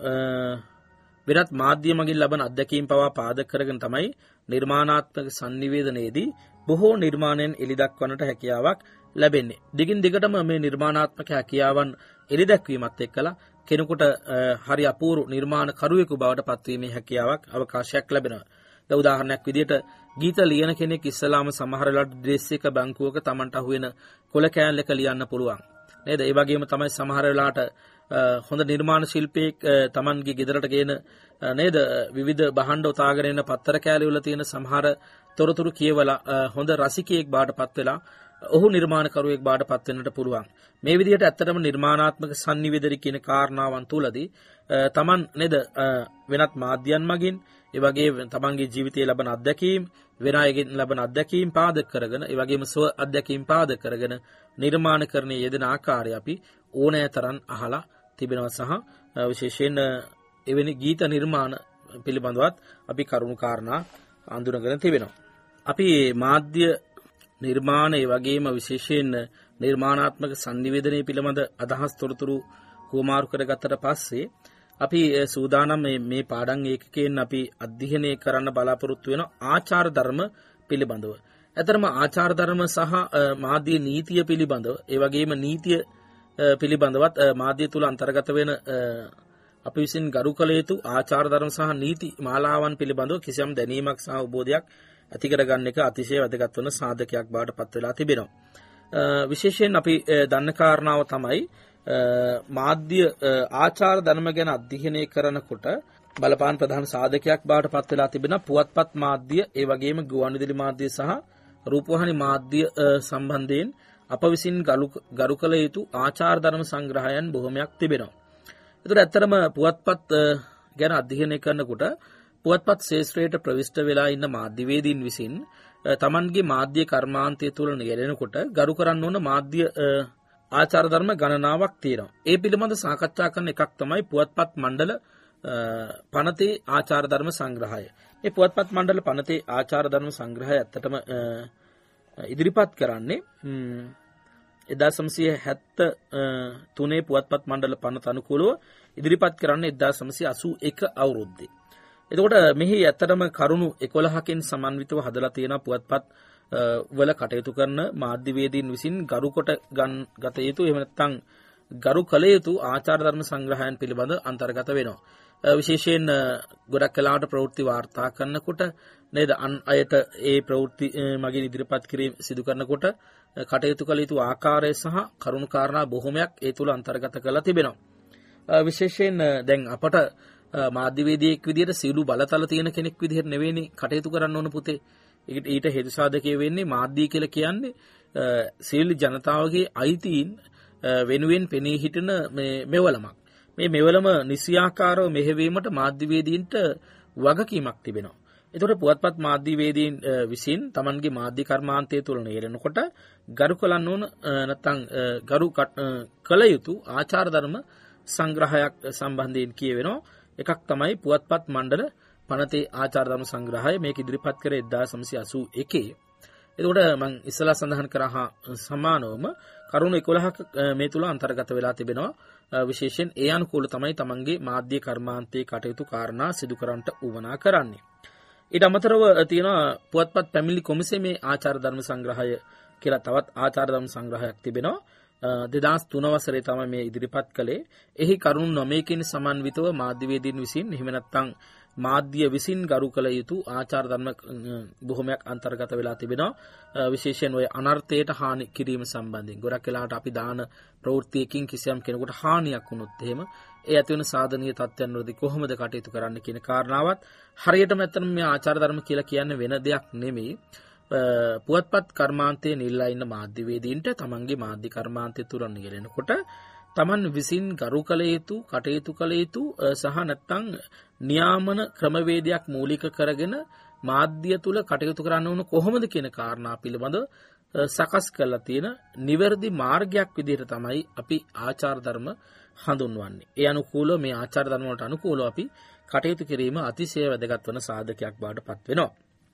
විරත් මාධ්‍ය මගින් ලබන අධ්‍යක්ීම් පවා පාදක කරගෙන තමයි නිර්මාණාත්මක sannivedanයේදී බොහෝ නිර්මාණයන් එළිදක්වන්නට හැකියාවක් ලැබෙන්නේ. දිගින් දිගටම මේ නිර්මාණාත්මක හැකියාවන් එළිදැක්වීමත් එක්කලා කෙනෙකුට හරි අපූර්ව නිර්මාණ කරුවෙකු බවට පත්වීමේ හැකියාවක් අවකාශයක් ලැබෙනවා. දැන් උදාහරණයක් විදිහට ගීත ලියන කෙනෙක් ඉස්සලාම සමහර වෙලාවට ඩ්‍රෙස් එක බැංකුවක Tamanට අහුවෙන කොළ කෑල්ලක ලියන්න පුළුවන්. නේද? ඒ වගේම තමයි සමහර වෙලාවට හොඳ නිර්මාණ ශිල්පියෙක් Tamanගේ ගෙදරට ගේන නේද විවිධ භාණ්ඩ උතාගෙන එන පත්තර කෑලි වල තියෙන සමහර තොරතුරු කියවලා හොඳ රසිකයෙක් බවට පත් වෙලා ඔහු නිර්මාණකරුවෙක් බවට පත් වෙන්නට පුළුවන්. මේ විදිහට ඇත්තටම නිර්මාණාත්මක sannivedana කියන කාරණාවන් තුලදී Taman නේද වෙනත් මාධ්‍යයන් මගින් ඒ වගේ තමන්ගේ ජීවිතයේ ලබන අත්දැකීම් වෙන අයගෙන් ලබන අත්දැකීම් පාදක කරගෙන ඒ වගේම ස්ව අත්දැකීම් පාදක කරගෙන නිර්මාණකරණයේ යෙදෙන ආකාරය අපි ඕනෑතරම් අහලා තිබෙනවා සහ විශේෂයෙන් එවැනි ගීත නිර්මාණ පිළිබඳවත් අපි කරුණු කාරණා අඳුනගෙන තිබෙනවා. අපි මාධ්‍ය නිර්මාණ ඒ වගේම විශේෂයෙන් නිර්මාණාත්මක sannivedana පිළිබඳ අදහස් තොරතුරු හුවමාරු කරගත්තට පස්සේ අපි සූදානම් මේ මේ පාඩම් ඒකකයෙන් අපි අධ්‍යයනය කරන්න බලාපොරොත්තු වෙන ආචාර ධර්ම පිළිබඳව. ඇතරම ආචාර ධර්ම සහ මාධ්‍ය නීතිය පිළිබඳව ඒ වගේම නීතිය පිළිබඳවත් මාධ්‍ය තුල අන්තර්ගත වෙන අපි විසින් ගරු කළ යුතු ආචාර ධර්ම සහ නීති මාලාවන් පිළිබඳව කිසියම් දැනීමක් සහ අවබෝධයක් ඇති කරගන්න එක අතිශය වැදගත් වන සාධකයක් බවට පත් වෙලා තිබෙනවා. විශේෂයෙන් අපි දන්න කාරණාව තමයි මාධ්‍ය ආචාර ධර්ම ගැන අධ්‍යයනය කරනකොට බලපාන ප්‍රධාන සාධකයක් බවට පත් වෙලා තිබෙන පුවත්පත් මාධ්‍ය ඒ වගේම ගුවන්විදුලි මාධ්‍ය සහ රූපවාහිනී මාධ්‍ය සම්බන්ධයෙන් අප විසින් ගරු කළ යුතු ආචාර ධර්ම සංග්‍රහයන් බොහොමයක් තිබෙනවා. ඒතර ඇත්තටම පුවත්පත් ගැන අධ්‍යයනය කරනකොට පුවත්පත් ශාස්ත්‍රයට ප්‍රවිෂ්ඨ වෙලා ඉන්න මාධ්‍යවේදීන් විසින් තමන්ගේ මාධ්‍ය කර්මාන්තය තුළ යෙදෙනකොට ගරු කරන්න ඕන මාධ්‍ය ආචාර ධර්ම ගණනාවක් තියෙනවා. ඒ පිළිබඳ සාකච්ඡා කරන එකක් තමයි පුවත්පත් මණ්ඩල පනතේ ආචාර ධර්ම සංග්‍රහය. මේ පුවත්පත් මණ්ඩල පනතේ ආචාර ධර්ම සංග්‍රහය ඇත්තටම ඉදිරිපත් කරන්නේ එක්දාස් නවසිය හැත්තෑ තුනේ පුවත්පත් මණ්ඩල පනත අනුකූලව ඉදිරිපත් කරන්නේ එක්දාස් නවසිය අසූ එක අවුරුද්දේ. එතකොට මෙහි ඇත්තටම කරුණු එකොළහකින් සමන්විතව හදලා තියෙන පුවත්පත් වල කටයුතු කරන මාධ්‍යවේදීන් විසින් ගරු කොට ගත යුතු එහෙම නැත්නම් ගරු කළ යුතු ආචාර ධර්ම සංග්‍රහයන් පිළිබඳ අන්තර්ගත වෙනවා. විශේෂයෙන් ගොඩක් කලාවට ප්‍රවෘත්ති වාර්තා කරනකොට නේද අන් අයට ඒ ප්‍රවෘත්ති මගින් ඉදිරිපත් කිරීම සිදු කරනකොට කටයුතු කළ යුතු ආකාරය සහ කරුණු කාරණා බොහොමයක් ඒ තුල අන්තර්ගත කරලා තිබෙනවා. විශේෂයෙන් දැන් අපට මාධ්‍යවේදියෙක් විදිහට සියලු බලතල තියෙන කෙනෙක් විදිහට නෙවෙයිනේ කටයුතු කරන්න ඕන පුතේ. ඊට හේතු සාධකයේ වෙන්නේ මාධ්‍ය කියලා කියන්නේ සියලු ජනතාවගේ අයිතීන් වෙනුවෙන් පෙනී හිටින මේ මෙවලමක්. මේ මෙවලම නිසියාකාරව මෙහෙවීමට මාධ්‍යවේදීන්ට වගකීමක් තිබෙනවා. ඒතකොට පුවත්පත් මාධ්‍යවේදීන් විසින් Tamanගේ මාධ්‍ය කර්මාන්තය තුළ නෙරෙනකොට ගරු කළන්න ඕන නැත්නම් ගරු කළ යුතු ආචාර ධර්ම සංග්‍රහයක් සම්බන්ධයෙන් කියවෙනවා. එකක් තමයි පුවත්පත් මණ්ඩල පනතේ ආචාර ධර්ම සංග්‍රහය. මේක ඉදිරිපත් කරේ එක්දාස් නවසිය අසූ එකේ. එතකොට මම ඉස්සලා සඳහන් කරා සමානවම කරුණු එකොළහක මේ තුල අන්තර්ගත වෙලා තිබෙනවා. විශේෂයෙන් ඒ අනුකූල තමයි Tamanගේ මාධ්‍ය කර්මාන්තයේ කටයුතු කාරණා සිදු කරන්නට උවමනා කරන්නේ. ඊට අමතරව තියෙනවා පුවත්පත් පැමිණිලි කොමිසමේ ආචාර ධර්ම සංග්‍රහය කියලා තවත් ආචාර ධර්ම සංග්‍රහයක් තිබෙනවා. දෙදහස් තුන වසරේ තමයි මේ ඉදිරිපත් කළේ. එහි කරුණු නවයකින් සමන්විතව මාධ්‍යවේදීන් විසින් එහෙම නැත්නම් මාධ්‍ය විසින් ගරු කළ යුතු ආචාර ධර්ම බොහොමයක් අන්තර්ගත වෙලා තිබෙනවා. විශේෂයෙන් ඔය අනර්ථයට හානි කිරීම සම්බන්ධයෙන් ගොඩක් වෙලාවට අපි දාන ප්‍රවෘත්තියකින් කිසියම් කෙනෙකුට හානියක් වුණොත් එහෙම ඒ ඇති වෙන සාධනීය තත්ත්වයන් වලදී කොහොමද කටයුතු කරන්න කියන කාරණාවත් හරියටම ඇත්තටම මේ ආචාර ධර්ම කියලා කියන්නේ වෙන දෙයක් නෙමෙයි. පුවත්පත් කර්මාන්තයේ නිල්ලා ඉන්න මාධ්‍යවේදීන්ට තමන්ගේ මාධ්‍ය කර්මාන්තය තුල නියැලෙනකොට තමන් විසින් ගරු කළ යුතු කටයුතු කළ යුතු සහ නැත්නම් නියාමන ක්‍රමවේදයක් මූලික කරගෙන මාධ්‍ය තුල කටයුතු කරන්න ඕන කොහොමද කියන කාරණා පිළිබඳව සකස් කරලා තියෙන නිවැරදි මාර්ගයක් විදිහට තමයි අපි ආචාර ධර්ම හඳුන්වන්නේ. ඒ අනුකූලව මේ ආචාර ධර්ම වලට අනුකූලව අපි කටයුතු කිරීම අතිශය වැදගත් වන සාධකයක් බවට පත් වෙනවා.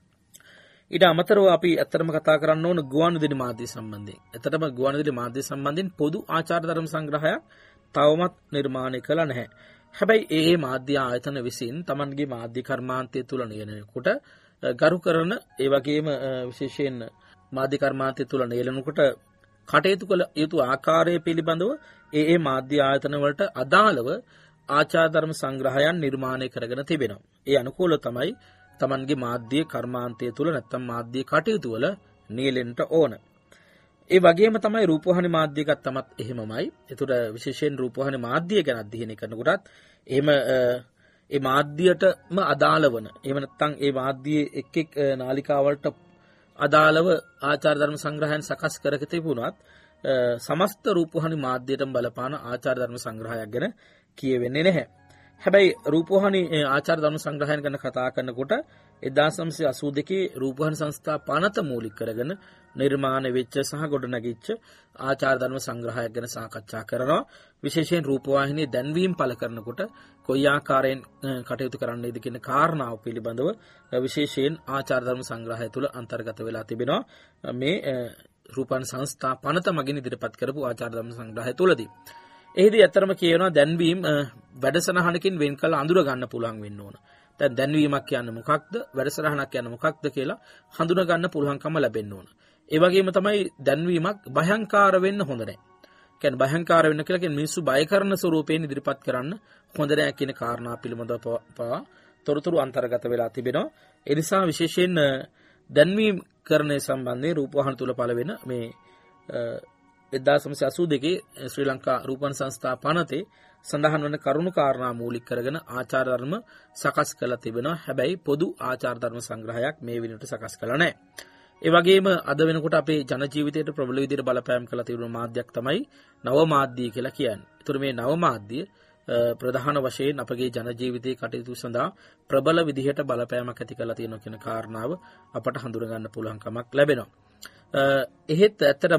ඊට අමතරව අපි ඇත්තටම කතා කරන්න ඕන ගුවන්විදුලි මාධ්‍ය සම්බන්ධයෙන්. ඇත්තටම ගුවන්විදුලි මාධ්‍ය සම්බන්ධයෙන් පොදු ආචාර ධර්ම සංග්‍රහයක් තවමත් නිර්මාණය කළා නැහැ. හැබැයි ඒ මාධ්‍ය ආයතන විසින් Tamanගේ මාධ්‍ය කර්මාන්තය තුල නියැලෙනකොට ගරු කරන ඒ වගේම විශේෂයෙන් මාධ්‍ය කර්මාන්තය තුල නියැලෙනකොට කටයුතු කළ යුතු ආකාරය පිළිබඳව ඒ ඒ මාධ්‍ය ආයතන වලට අදාළව ආචාර ධර්ම සංග්‍රහයන් නිර්මාණය කරගෙන තිබෙනවා. ඒ අනුකූලව තමයි Tamanගේ මාධ්‍ය කර්මාන්තය තුල නැත්තම් මාධ්‍ය කටයුතු වල නියැලෙන්න ඕන. ඒ වගේම තමයි රූපවාහිනී මාධ්‍ය ගත්තමත් එහෙමමයි. ඒතර විශේෂයෙන් රූපවාහිනී මාධ්‍ය ගැන අධ්‍යයනය කරනකොටත් එහෙම ඒ මාධ්‍යයටම අදාළ වන එහෙම නැත්නම් ඒ මාධ්‍යයේ එක් එක් නාලිකාවලට අදාළව ආචාර ධර්ම සංග්‍රහයන් සකස් කරක තිබුණත් සමස්ත රූපවාහිනී මාධ්‍යයටම බලපාන ආචාර ධර්ම සංග්‍රහයක් ගැන කියවෙන්නේ නැහැ. හැබැයි රූපවාහිනී ආචාර ධර්ම සංග්‍රහයන් ගැන කතා කරනකොට එක්දාස් නවසිය අසූ දෙකේ රූපවාහිනී සංස්ථා පනත මූලික කරගෙන නිර්මාණය වෙච්ච සහ ගොඩනැගිච්ච ආචාර ධර්ම සංග්‍රහයක් ගැන සාකච්ඡා කරනවා. විශේෂයෙන් රූපවාහිනිය දැන්වීම් පළ කරනකොට කොයි ආකාරයෙන් කටයුතු කරන්නේද කියන කාරණාව පිළිබඳව විශේෂයෙන් ආචාර ධර්ම සංග්‍රහය තුළ අන්තර්ගත වෙලා තිබෙනවා. මේ රූපවාහිනී සංස්ථා පනත මගින් ඉදිරිපත් කරපු ආචාර ධර්ම සංග්‍රහය තුළදී. එහිදී අත්‍තරම කියනවා දැන්වීම් වැඩසටහනකින් වෙන් කළ අඳුර ගන්න පුළුවන් වෙන්න ඕන. දැන් දැන්වීමක් කියන්නේ මොකක්ද? වැඩසටහනක් කියන්නේ මොකක්ද කියලා හඳුනා ගන්න පුළුවන්කම ලැබෙන්න ඕන. ඒ වගේම තමයි දැන්වීමක් භයංකාර වෙන්න හොඳ නැහැ. කියන්නේ භයංකාර වෙන්න කියලා කියන්නේ මිනිස්සු බය කරන ස්වරූපයෙන් ඉදිරිපත් කරන්න හොඳ නැහැ කියන කාරණා පිළිබඳව පවා තොරතුරු අන්තර්ගත වෙලා තිබෙනවා. ඒ නිසා විශේෂයෙන් දැන්වීම් කරන්නේ සම්බන්ධයෙන් රූපවාහිනිය තුල පළ වෙන මේ එක්දාස් නවසිය අසූ දෙකේ ශ්‍රී ලංකා රූපවාහිනී සංස්ථා පනතේ සඳහන් වන කරුණු කාරණා මූලික කරගෙන ආචාර ධර්ම සකස් කරලා තිබෙනවා. හැබැයි පොදු ආචාර ධර්ම සංග්‍රහයක් මේ වෙනකොට සකස් කළා නැහැ. ඒ වගේම අද වෙනකොට අපේ ජන ජීවිතයට ප්‍රබල විදිහට බලපෑම් කරලා තිබුණු මාධ්‍යයක් තමයි නව මාධ්‍ය කියලා කියන්නේ. ඒතර මේ නව මාධ්‍ය ප්‍රධාන වශයෙන් අපගේ ජන ජීවිතයේ කටයුතු සඳහා ප්‍රබල විදිහට බලපෑමක් ඇති කරලා තියෙනවා කියන කාරණාව අපට හඳුනා ගන්න පුළුවන්කමක් ලැබෙනවා. එහෙත් ඇත්තටම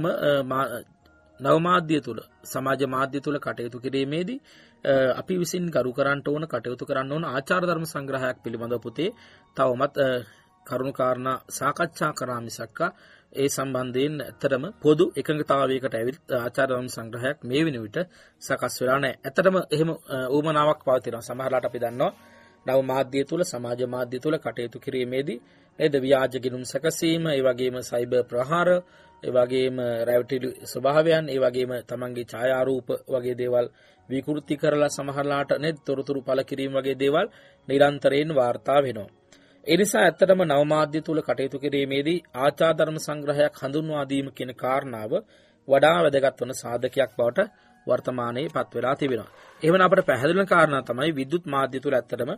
නව මාධ්‍ය තුල සමාජ මාධ්‍ය තුල කටයුතු කිරීමේදී අපි විසින් කරු කරන්න ඕන කටයුතු කරන්න ඕන ආචාර ධර්ම සංග්‍රහයක් පිළිබඳව පුතේ තවමත් කරුණු කාරණා සාකච්ඡා කරා මිසක් ඒ සම්බන්ධයෙන් ඇත්තටම පොදු එකඟතාවයකට ඇවිත් ආචාර ධර්ම සංග්‍රහයක් මේ වෙන විට සකස් වෙලා නැහැ. ඇත්තටම එහෙම ඌමනාවක් පවතිනවා. සමහරලාට අපි දන්නවා නව මාධ්‍ය තුල සමාජ මාධ්‍ය තුල කටයුතු කිරීමේදී නේද ව්‍යාජ ගිණුම් සැකසීම, ඒ වගේම සයිබර් ප්‍රහාර, ඒ වගේම රැවටිලි ස්වභාවයන්, ඒ වගේම තමන්ගේ ඡායාරූප වගේ දේවල් විකෘති කරලා සමහරලාට නේද තොරතුරු පළ කිරීම වගේ දේවල් නිරන්තරයෙන් වාර්තා වෙනවා. ඒ නිසා ඇත්තටම නව මාධ්‍ය තුල කටයුතු කිරීමේදී ආචාර ධර්ම සංග්‍රහයක් හඳුන්වා දීම කියන කාරණාව වඩා වැදගත් වන සාධකයක් බවට වර්තමානයේ පත් වෙලා තිබෙනවා. එහෙමනම් අපට පැහැදිලි වෙන කාරණා තමයි විද්‍යුත් මාධ්‍ය තුල ඇත්තටම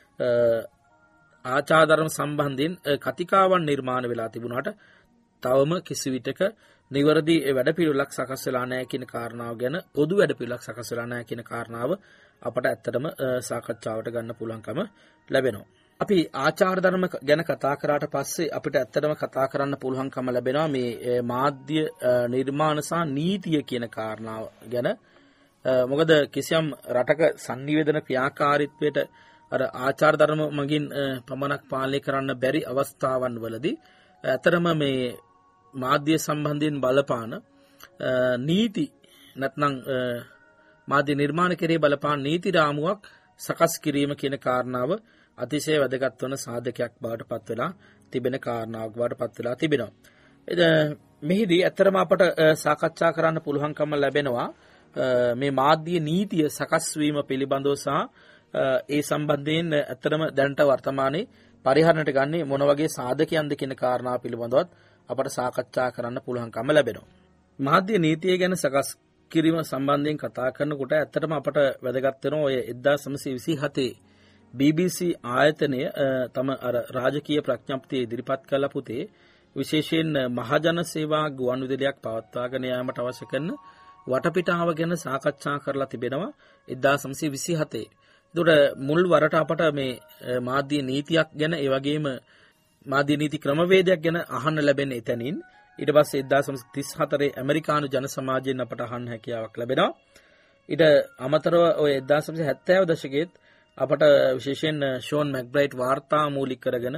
ආචාර ධර්ම සම්බන්ධයෙන් කතිකාවන් නිර්මාණය වෙලා තිබුණාට තවම කිසි විටක නිවැරදි වැඩපිළිවෙලක් සකස් වෙලා නැහැ කියන කාරණාව ගැන පොදු වැඩපිළිවෙලක් සකස් වෙලා නැහැ කියන කාරණාව අපට ඇත්තටම සාකච්ඡාවට ගන්න පුළුවන්කම ලැබෙනවා. අපි ආචාර ධර්ම ගැන කතා කරාට පස්සේ අපිට ඇත්තටම කතා කරන්න පුළුවන්කම ලැබෙනවා මේ මාධ්‍ය නිර්මාණ සහ නීතිය කියන කාරණාව ගැන. මොකද කිසියම් රටක sannivedana ක්‍රියාකාරීත්වයට අර ආචාර ධර්ම මගින් පමණක් පාලනය කරන්න බැරි අවස්ථාවන් වලදී ඇත්තටම මේ මාධ්‍ය සම්බන්ධයෙන් බලපාන නීති නැත්නම් මාධ්‍ය නිර්මාණ කරේ බලපාන නීති රාමුවක් සකස් කිරීම කියන කාරණාව අතිශය වැදගත් වන සාධකයක් බවට පත් වෙලා තිබෙන කාරණාවක් බවට පත් වෙලා තිබෙනවා. මෙහිදී ඇත්තටම අපට සාකච්ඡා කරන්න පුළුවන්කම ලැබෙනවා මේ මාධ්‍ය නීතිය සකස් වීම පිළිබඳව සහ ඒ සම්බන්ධයෙන් ඇත්තටම දැනට වර්තමානයේ පරිහරණයට ගන්නේ මොන වගේ සාධකයන්ද කියන කාරණා පිළිබඳවත් අපට සාකච්ඡා කරන්න පුළුවන්කම ලැබෙනවා. මාධ්‍ය නීතිය ගැන සකස් කිරීම සම්බන්ධයෙන් කතා කරනකොට ඇත්තටම අපට වැදගත් වෙනවා ඔය එක්දාස් නවසිය විසිහතේ බී බී සී ආයතනය තම අර රාජකීය ප්‍රඥප්තිය ඉදිරිපත් කළ පුතේ විශේෂයෙන් මහජන සේවා ගුවන්විදුලියක් පවත්වාගෙන යාමට අවශ්‍ය කරන වටපිටාව ගැන සාකච්ඡා කරලා තිබෙනවා එක්දාස් නවසිය විසිහතේ. ඒකට මුල් වරට අපට මේ මාධ්‍ය නීතියක් ගැන ඒ වගේම මාධ්‍ය නීති ක්‍රමවේදයක් ගැන අහන්න ලැබෙන එතනින් ඊට පස්සේ එක්දාස් නවසිය තිස්හතරේ ඇමරිකානු ජන සමාජයෙන් අපට අහන්න හැකියාවක් ලැබෙනවා. ඊට අමතරව ඔය එක්දාස් නවසිය හැත්තෑව දශකයේත් අපට විශේෂයෙන් ෂෝන් මැක්බ්‍රයිට් වාර්තා මූලික කරගෙන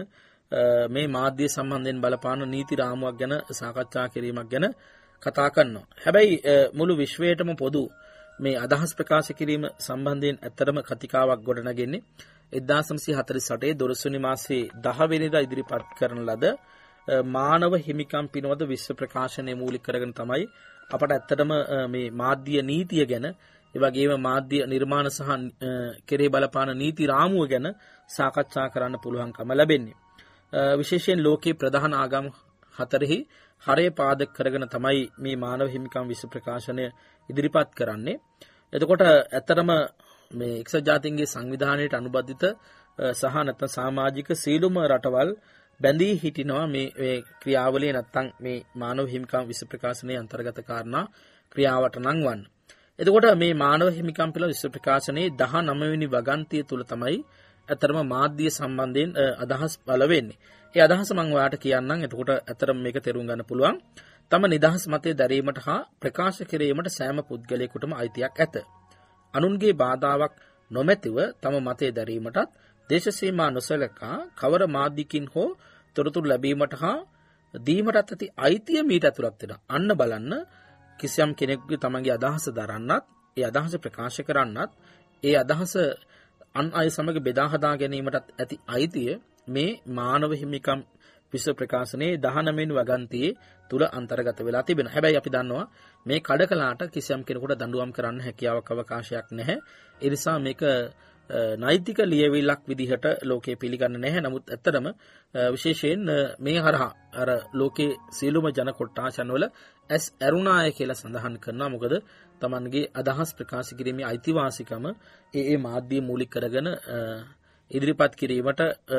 මේ මාධ්‍ය සම්බන්ධයෙන් බලපාන නීති රාමුවක් ගැන සාකච්ඡා කිරීමක් ගැන කතා කරනවා. හැබැයි මුළු විශ්වයටම පොදු මේ අදහස් ප්‍රකාශ කිරීම සම්බන්ධයෙන් ඇත්තටම කතිකාවක් ගොඩනගෙන්නේ එක්දාස් නවසිය හතළිස් අටේ දොළොස්වෙනි මාසයේ දහ වෙනිදා ඉදිරිපත් කරන ලද මානව හිමිකම් පිනවද විශ්ව ප්‍රකාශනය මූලික කරගෙන තමයි අපට ඇත්තටම මේ මාධ්‍ය නීතිය ගැන ඒ වගේම මාධ්‍ය නිර්මාණ සහ කෙරේ බලපාන නීති රාමුව ගැන සාකච්ඡා කරන්න පුළුවන්කම ලැබෙන්නේ. විශේෂයෙන් ලෝකේ ප්‍රධාන ආගම් හතරෙහි හරය පාදක කරගෙන තමයි මේ මානව හිමිකම් විශ්ව ප්‍රකාශනය ඉදිරිපත් කරන්නේ. එතකොට ඇත්තටම මේ එක්සත් ජාතීන්ගේ සංවිධානයට අනුබද්ධිත සහ නැත්නම් සමාජික සීලුම රටවල් බැඳී හිටිනවා මේ ක්‍රියාවලිය නැත්නම් මේ මානව හිමිකම් විශ්ව ප්‍රකාශනයේ අන්තර්ගත කාරණා ක්‍රියාවට නංවන්න. එතකොට මේ මානව හිමිකම් පිළිබඳ විශ්ව ප්‍රකාශනයේ දහනවය වෙනි වගන්තිය තුල තමයි ඇත්තටම මාධ්‍ය සම්බන්ධයෙන් අදහස් පළ වෙන්නේ. ඒ අදහස මම ඔයාලට කියන්නම්. එතකොට ඇත්තටම මේක තේරුම් ගන්න පුළුවන්. තම නිදහස් මතය දැරීමට හා ප්‍රකාශ කිරීමට සෑම පුද්ගලයෙකුටම අයිතියක් ඇත. අනුන්ගේ බාධාවක් නොමැතිව තම මතය දැරීමටත් දේශ සීමා නොසලකා කවර මාධ්‍යකින් හෝ තොරතුරු ලැබීමට හා දීමටත් ඇති අයිතිය මීට ඇතුළත් වෙනවා. අන්න බලන්න කිසියම් කෙනෙකුගේ තමන්ගේ අදහස දරන්නත්, ඒ අදහස ප්‍රකාශ කරන්නත්, ඒ අදහස අන් අය සමග බෙදා හදා ගැනීමටත් ඇති අයිතිය මේ මානව හිමිකම් විශ්ව ප්‍රකාශනයේ දහනවය වෙනි වගන්තියේ තුල අන්තර්ගත වෙලා තිබෙනවා. හැබැයි අපි දන්නවා මේ කඩකලාට කිසියම් කෙනෙකුට දඬුවම් කරන්න හැකියාවක් අවකාශයක් නැහැ. ඒ නිසා මේක නෛතික ලියවිල්ලක් විදිහට ලෝකයේ පිළිගන්නේ නැහැ. නමුත් ඇත්තටම විශේෂයෙන් මේ හරහා අර ලෝකයේ සියලුම ජන කොට්ටාසන් වල ඇස් ඇරුණාය කියලා සඳහන් කරනවා. මොකද Tamanගේ අදහස් ප්‍රකාශ කිරීමේ අයිතිවාසිකම ඒ ඒ මාධ්‍ය මූලික කරගෙන ඉදිරිපත් කිරීමට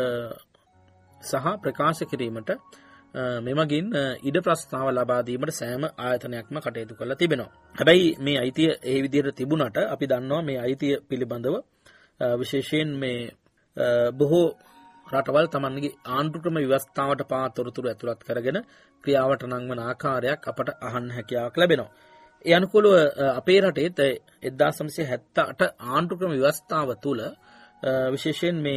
සහ ප්‍රකාශ කිරීමට මෙමගින් ඉඩ ප්‍රස්තාව ලබා දීමට සෑම ආයතනයක්ම කටයුතු කරලා තිබෙනවා. හැබැයි මේ අයිතිය ඒ විදිහට තිබුණාට අපි දන්නවා මේ අයිතිය පිළිබඳව විශේෂයෙන් මේ බොහෝ රටවල් තමන්ගේ ආණ්ඩු ක්‍රම ව්‍යවස්ථාවට පා තොරතුරු ඇතුළත් කරගෙන ක්‍රියාවට නංවන ආකාරයක් අපට අහන්න හැකියාවක් ලැබෙනවා. ඒ අනුකූලව අපේ රටේත් එක්දාස් නවසිය හැත්තඅට ආණ්ඩු ක්‍රම ව්‍යවස්ථාව තුළ විශේෂයෙන් මේ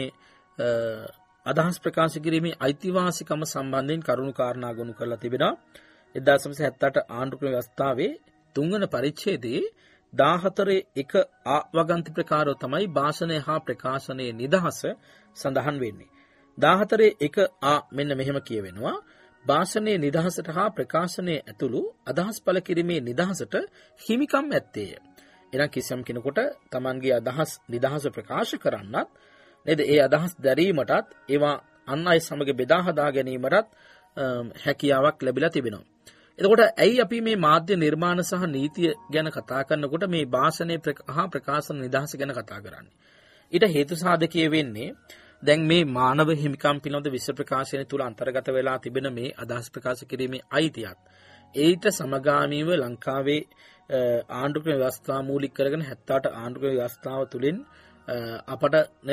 අදහස් ප්‍රකාශ කිරීමේ අයිතිවාසිකම සම්බන්ධයෙන් කරුණු කාරණා ගොනු කරලා තිබෙනවා. එක්දාස් නවසිය හැත්තඅට ආණ්ඩු ක්‍රම ව්‍යවස්ථාවේ තුන්වන පරිච්ඡේදයේ දාහතරේ එක ආ වගන්ති ප්‍රකාරව තමයි භාෂණය හා ප්‍රකාශනයේ නිදහස සඳහන් වෙන්නේ. දාහතරේ එක ආ මෙන්න මෙහෙම කියවෙනවා. භාෂණයේ නිදහසට හා ප්‍රකාශනයේ ඇතුළු අදහස් පළ කිරීමේ නිදහසට හිමිකම් ඇත්තේය. එනම් කිසියම් කෙනෙකුට Tamanගේ අදහස් නිදහස ප්‍රකාශ කරන්නත් නේද ඒ අදහස් දැරීමටත් ඒවා අන් අය සමග බෙදා හදා ගැනීමටත් හැකියාවක් ලැබිලා තිබෙනවා. එතකොට ඇයි අපි මේ මාධ්‍ය නිර්මාණ සහ නීතිය ගැන කතා කරනකොට මේ භාෂණයේ හා ප්‍රකාශන නිදහස ගැන කතා කරන්නේ? ඊට හේතු සාධකයේ වෙන්නේ දැන් මේ මානව හිමිකම් පිළිබඳ විශ්ව ප්‍රකාශනය තුල අන්තර්ගත වෙලා තිබෙන මේ අදහස් ප්‍රකාශ කිරීමේ අයිතියක් ඒට සමගාමීව ලංකාවේ ආණ්ඩු ක්‍රම ව්‍යවස්ථාව මූලික කරගෙන හැත්තඅට ආණ්ඩු ක්‍රම ව්‍යවස්ථාව තුලින් අපට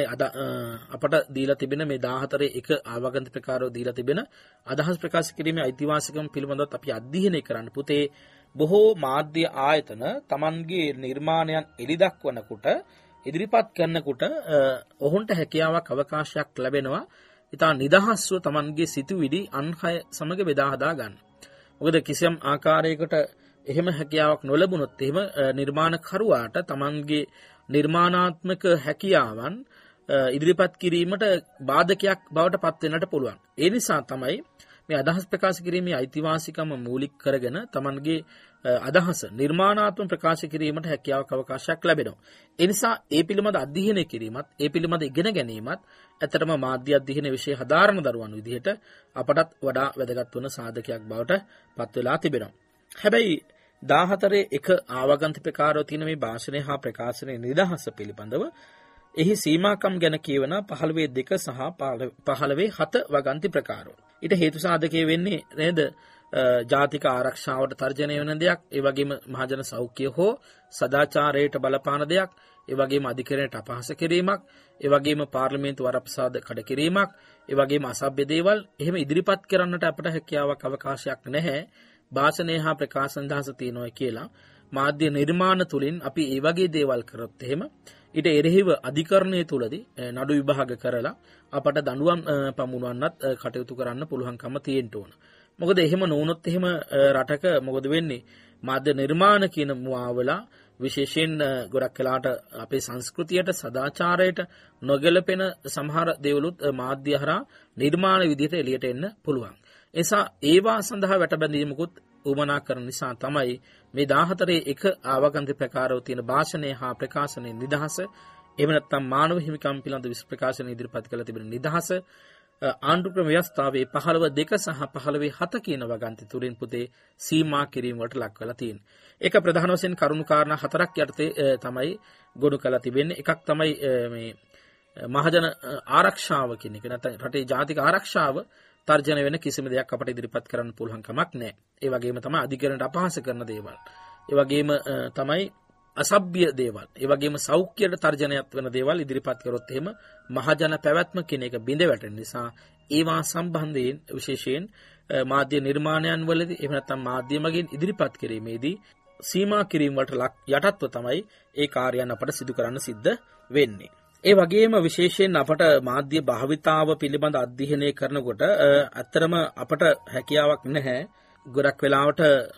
අපට දීලා තිබෙන මේ දාහතරේ එක ආවගන්ත ප්‍රකාරව දීලා තිබෙන අදහස් ප්‍රකාශ කිරීමේ අයිතිවාසිකම් පිළිබඳව අපි අධ්‍යයනය කරන්න. පුතේ බොහෝ මාධ්‍ය ආයතන Tamanගේ නිර්මාණයන් එළිදක්වනකොට ඉදිරිපත් කරනකොට ඔවුන්ට හැකියාවක් අවකාශයක් ලැබෙනවා. ඊට නිදහස්ව Tamanගේ සිතුවිලි අන්හය සමග බෙදා හදා ගන්න. මොකද කිසියම් ආකාරයකට එහෙම හැකියාවක් නොලැබුණොත් එහෙම නිර්මාණකරුවාට Tamanගේ නිර්මාණාත්මක හැකියාවන් ඉදිරිපත් කිරීමට බාධකයක් බවට පත් වෙන්නට පුළුවන්. ඒ නිසා තමයි මේ අදහස් ප්‍රකාශ කිරීමේ අයිතිවාසිකම මූලික කරගෙන Tamanගේ අදහස නිර්මාණාත්මක ප්‍රකාශ කිරීමට හැකියාවක් අවකාශයක් ලැබෙනවා. ඒ නිසා ඒ පිළිබඳ අධ්‍යයනය කිරීමත් ඒ පිළිබඳ ඉගෙන ගැනීමත් ඇත්තටම මාධ්‍ය අධ්‍යයන විෂය හදාරන දරුවන් විදිහට අපටත් වඩා වැදගත් වන සාධකයක් බවට පත් වෙලා තිබෙනවා. හැබැයි දාහතරේ එක ආවගන්ත ප්‍රකාරව තියෙන මේ භාෂණය හා ප්‍රකාශනයේ නිදහස පිළිබඳව එහි සීමාකම් ගැන කියවන පහළොවේ දෙක සහ පහළොවේ හත වගන්ති ප්‍රකාරවල. ඊට හේතු සාධකයේ වෙන්නේ නේද? ජාතික ආරක්ෂාවට තර්ජනය වෙන දෙයක්, ඒ වගේම මහජන සෞඛ්‍ය හෝ සදාචාරයට බලපාන දෙයක්, ඒ වගේම අධිකරණයට අපහාස කිරීමක්, ඒ වගේම පාර්ලිමේන්තු වරප්‍රසාද කඩ කිරීමක්, ඒ වගේම අසභ්‍ය දේවල් එහෙම ඉදිරිපත් කරන්නට අපට හැකියාවක් අවකාශයක් නැහැ. භාෂණය හා ප්‍රකාශන දහස තියෙනවා කියලා මාධ්‍ය නිර්මාණ තුලින් අපි ඒ වගේ දේවල් කරොත් එහෙම ඊට එරෙහිව අධිකරණයේ තුලදී නඩු විභාග කරලා අපට දඬුවම් පමුණවන්නත් කටයුතු කරන්න පුළුවන්කම තියෙන්න ඕන. මොකද එහෙම නොවුනොත් එහෙම රටක මොකද වෙන්නේ? මාධ්‍ය නිර්මාණ කියන මුවාවලා විශේෂයෙන් ගොඩක් වෙලාට අපේ සංස්කෘතියට සදාචාරයට නොගැලපෙන සමහර දේවලුත් මාධ්‍ය හරහා නිර්මාණ විදිහට එළියට එන්න පුළුවන්. එසා ඒවා සඳහා වැටබැඳීමකුත් උමනා කරන නිසා තමයි මේ දාහතරේ එක ආවගන්ති ප්‍රකාරව තියෙන භාෂණය හා ප්‍රකාශනයේ නිදහස, එහෙම නැත්නම් මානව හිමිකම් පිළිබඳ විශේෂ ප්‍රකාශන ඉදිරිපත් කළ තිබෙන නිදහස ආණ්ඩු ක්‍රම ව්‍යවස්ථාවේ පහළව දෙක සහ පහළවේ හත කියන වගන්ති තුලින් පුතේ සීමා කිරීම වලට ලක් වෙලා තියෙනවා. ඒක ප්‍රධාන වශයෙන් කරුණු කාරණා හතරක් යටතේ තමයි ගොනු කරලා තිබෙන්නේ. එකක් තමයි මේ මහජන ආරක්ෂාව කියන එක. නැත්නම් රටේ ජාතික ආරක්ෂාව තර්ජන වෙන කිසිම දෙයක් අපට ඉදිරිපත් කරන්න පුළුවන් කමක් නැහැ. ඒ වගේම තමයි අධිකරණයට අපහාස කරන දේවල්. ඒ වගේම තමයි අසභ්‍ය දේවල්. ඒ වගේම සෞඛ්‍යයට තර්ජනයක් වෙන දේවල් ඉදිරිපත් කරොත් එහෙම මහජන පැවැත්ම කියන එක බිඳ වැටෙන නිසා ඒවා සම්බන්ධයෙන් විශේෂයෙන් මාධ්‍ය නිර්මාණයන් වලදී එහෙම නැත්නම් මාධ්‍ය මගින් ඉදිරිපත් කිරීමේදී සීමා කිරීම වලට යටත්ව තමයි ඒ කාර්යයන් අපට සිදු කරන්න සිද්ධ වෙන්නේ. ඒ වගේම විශේෂයෙන් අපට මාධ්‍ය භාවිතාව පිළිබඳ අධ්‍යයනය කරනකොට ඇත්තරම අපට හැකියාවක් නැහැ ගොඩක් වෙලාවට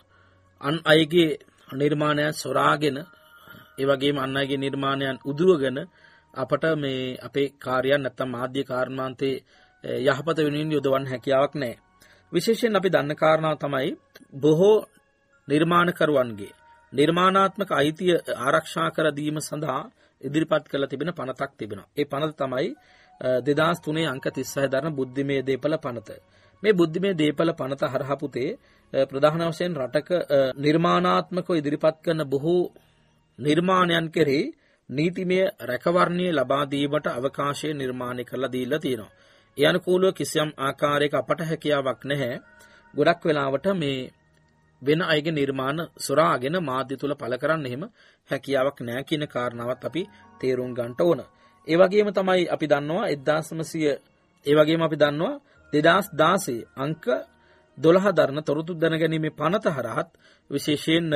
අන් අයගේ නිර්මාණයන් සොරාගෙන ඒ වගේම අන් අයගේ නිර්මාණයන් උදුවගෙන අපට මේ අපේ කාර්යයන් නැත්නම් මාධ්‍ය කර්මාන්තයේ යහපත වෙනුවෙන් යොදවන්න හැකියාවක් නැහැ. විශේෂයෙන් අපි දන්න කාරණාව තමයි බොහෝ නිර්මාණකරුවන්ගේ නිර්මාණාත්මක අයිතිය ආරක්ෂා කර දීම සඳහා ඉදිරිපත් කළ තිබෙන පනතක් තිබෙනවා. ඒ පනත තමයි දෙදාස් තුනේ අංක තිස්හය දරන බුද්ධිමය දීපල පනත. මේ බුද්ධිමය දීපල පනත හරහා පුතේ ප්‍රධාන වශයෙන් රටක නිර්මාණාත්මකව ඉදිරිපත් කරන බොහෝ නිර්මාණයන් කෙරෙහි නීතිමය රැකවරණය ලබා දීමට අවකාශය නිර්මාණය කරලා දීලා තියෙනවා. ඒ අනුකූලව කිසියම් ආකාරයක අපට හැකියාවක් නැහැ. ගොඩක් වෙලාවට මේ වෙන අයගේ නිර්මාණ සොරාගෙන මාධ්‍ය තුල පළ කරන්න එහෙම හැකියාවක් නැහැ කියන කාරණාවත් අපි තේරුම් ගන්න ඕන. ඒ වගේම තමයි අපි දන්නවා එක්දාස් නවසිය ඒ වගේම අපි දන්නවා දෙදාස් දාසය අංක දොළහ දරන තොරතුරු දැනගැනීමේ පනත හරහත් විශේෂයෙන්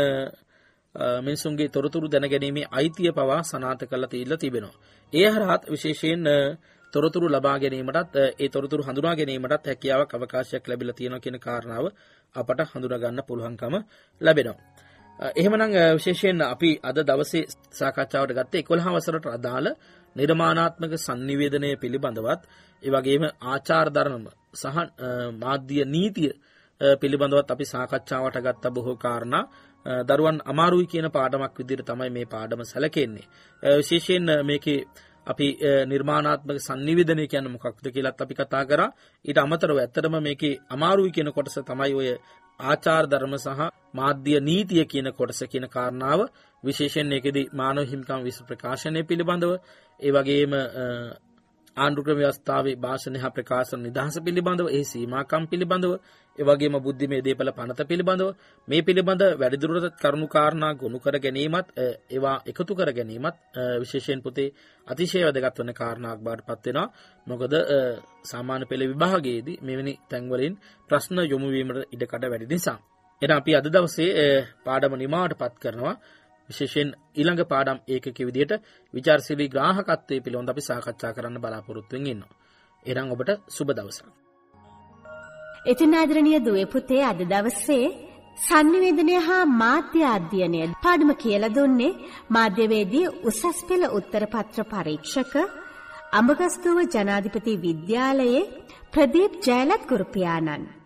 මිනිසුන්ගේ තොරතුරු දැනගැනීමේ අයිතිය පවා සනාථ කරලා තියලා තිබෙනවා. ඒ හරහත් විශේෂයෙන් තොරතුරු ලබා ගැනීමටත් ඒ තොරතුරු හඳුනා ගැනීමටත් හැකියාවක් අවකාශයක් ලැබිලා තියෙනවා කියන කාරණාව අපට හඳුනා ගන්න පුළුවන්කම ලැබෙනවා. එහෙමනම් විශේෂයෙන් අපි අද දවසේ සාකච්ඡාවට ගත්තේ එකොළහ වසරට අදාළ නිර්මාණාත්මක sannivedanaya පිළිබඳවත් ඒ වගේම ආචාර ධර්ම සහ මාධ්‍ය නීතිය පිළිබඳවත් අපි සාකච්ඡාවට ගත්ත බොහෝ කාරණා දරුවන් අමාරුයි කියන පාඩමක් විදිහට තමයි මේ පාඩම සැලකෙන්නේ. විශේෂයෙන් මේකේ අපි නිර්මාණාත්මක sannivedanaya කියන්නේ මොකක්ද කියලාත් අපි කතා කරා. ඊට අමතරව ඇත්තටම මේකේ අමාරුයි කියන කොටස තමයි ඔය ආචාර ධර්ම සහ මාධ්‍ය නීතිය කියන කොටස කියන කාරණාව. විශේෂයෙන් මේකෙදි මානව හිමිකම් විශ්ව ප්‍රකාශනය පිළිබඳව ඒ වගේම ආණ්ඩු ක්‍රම ව්‍යවස්ථාවේ භාෂණ හා ප්‍රකාශන නිදහස පිළිබඳව එහි සීමාකම් පිළිබඳව ඒ වගේම බුද්ධිමය දීපල පනත පිළිබඳව මේ පිළිබඳ වැඩිදුරටත් කරුණු කාරණා ගොනු කර ගැනීමත් ඒවා එකතු කර ගැනීමත් විශේෂයෙන් පුතේ අතිශය වැදගත් වෙන කාරණාවක් බවට පත් වෙනවා. මොකද සාමාන්‍ය පෙළ විභාගයේදී මෙවැනි තැන්වලින් ප්‍රශ්න යොමු වීමට ඉඩකඩ වැඩි නිසා. එහෙනම් අපි අද දවසේ පාඩම නිමාවටපත් කරනවා. විශේෂයෙන් ඊළඟ පාඩම් ඒකකයේ විදිහට විචාරශීලී ග්‍රාහකත්වයේ පිළිබඳව අපි සාකච්ඡා කරන්න බලාපොරොත්තු වෙමින් ඉන්නවා. එහෙනම් ඔබට සුබ දවසක්. ඉතින් ආදරණීය දුවේ පුතේ අද දවසේ sannivedanaya හා මාධ්‍ය අධ්‍යයනය පාඩම කියලා දුන්නේ මාධ්‍යවේදී උසස් පෙළ උත්තර පත්‍ර පරීක්ෂක අඹගස්තුව ජනාධිපති විද්‍යාලයේ ප්‍රදීප් ජයලත් ගුරුපියාණන්.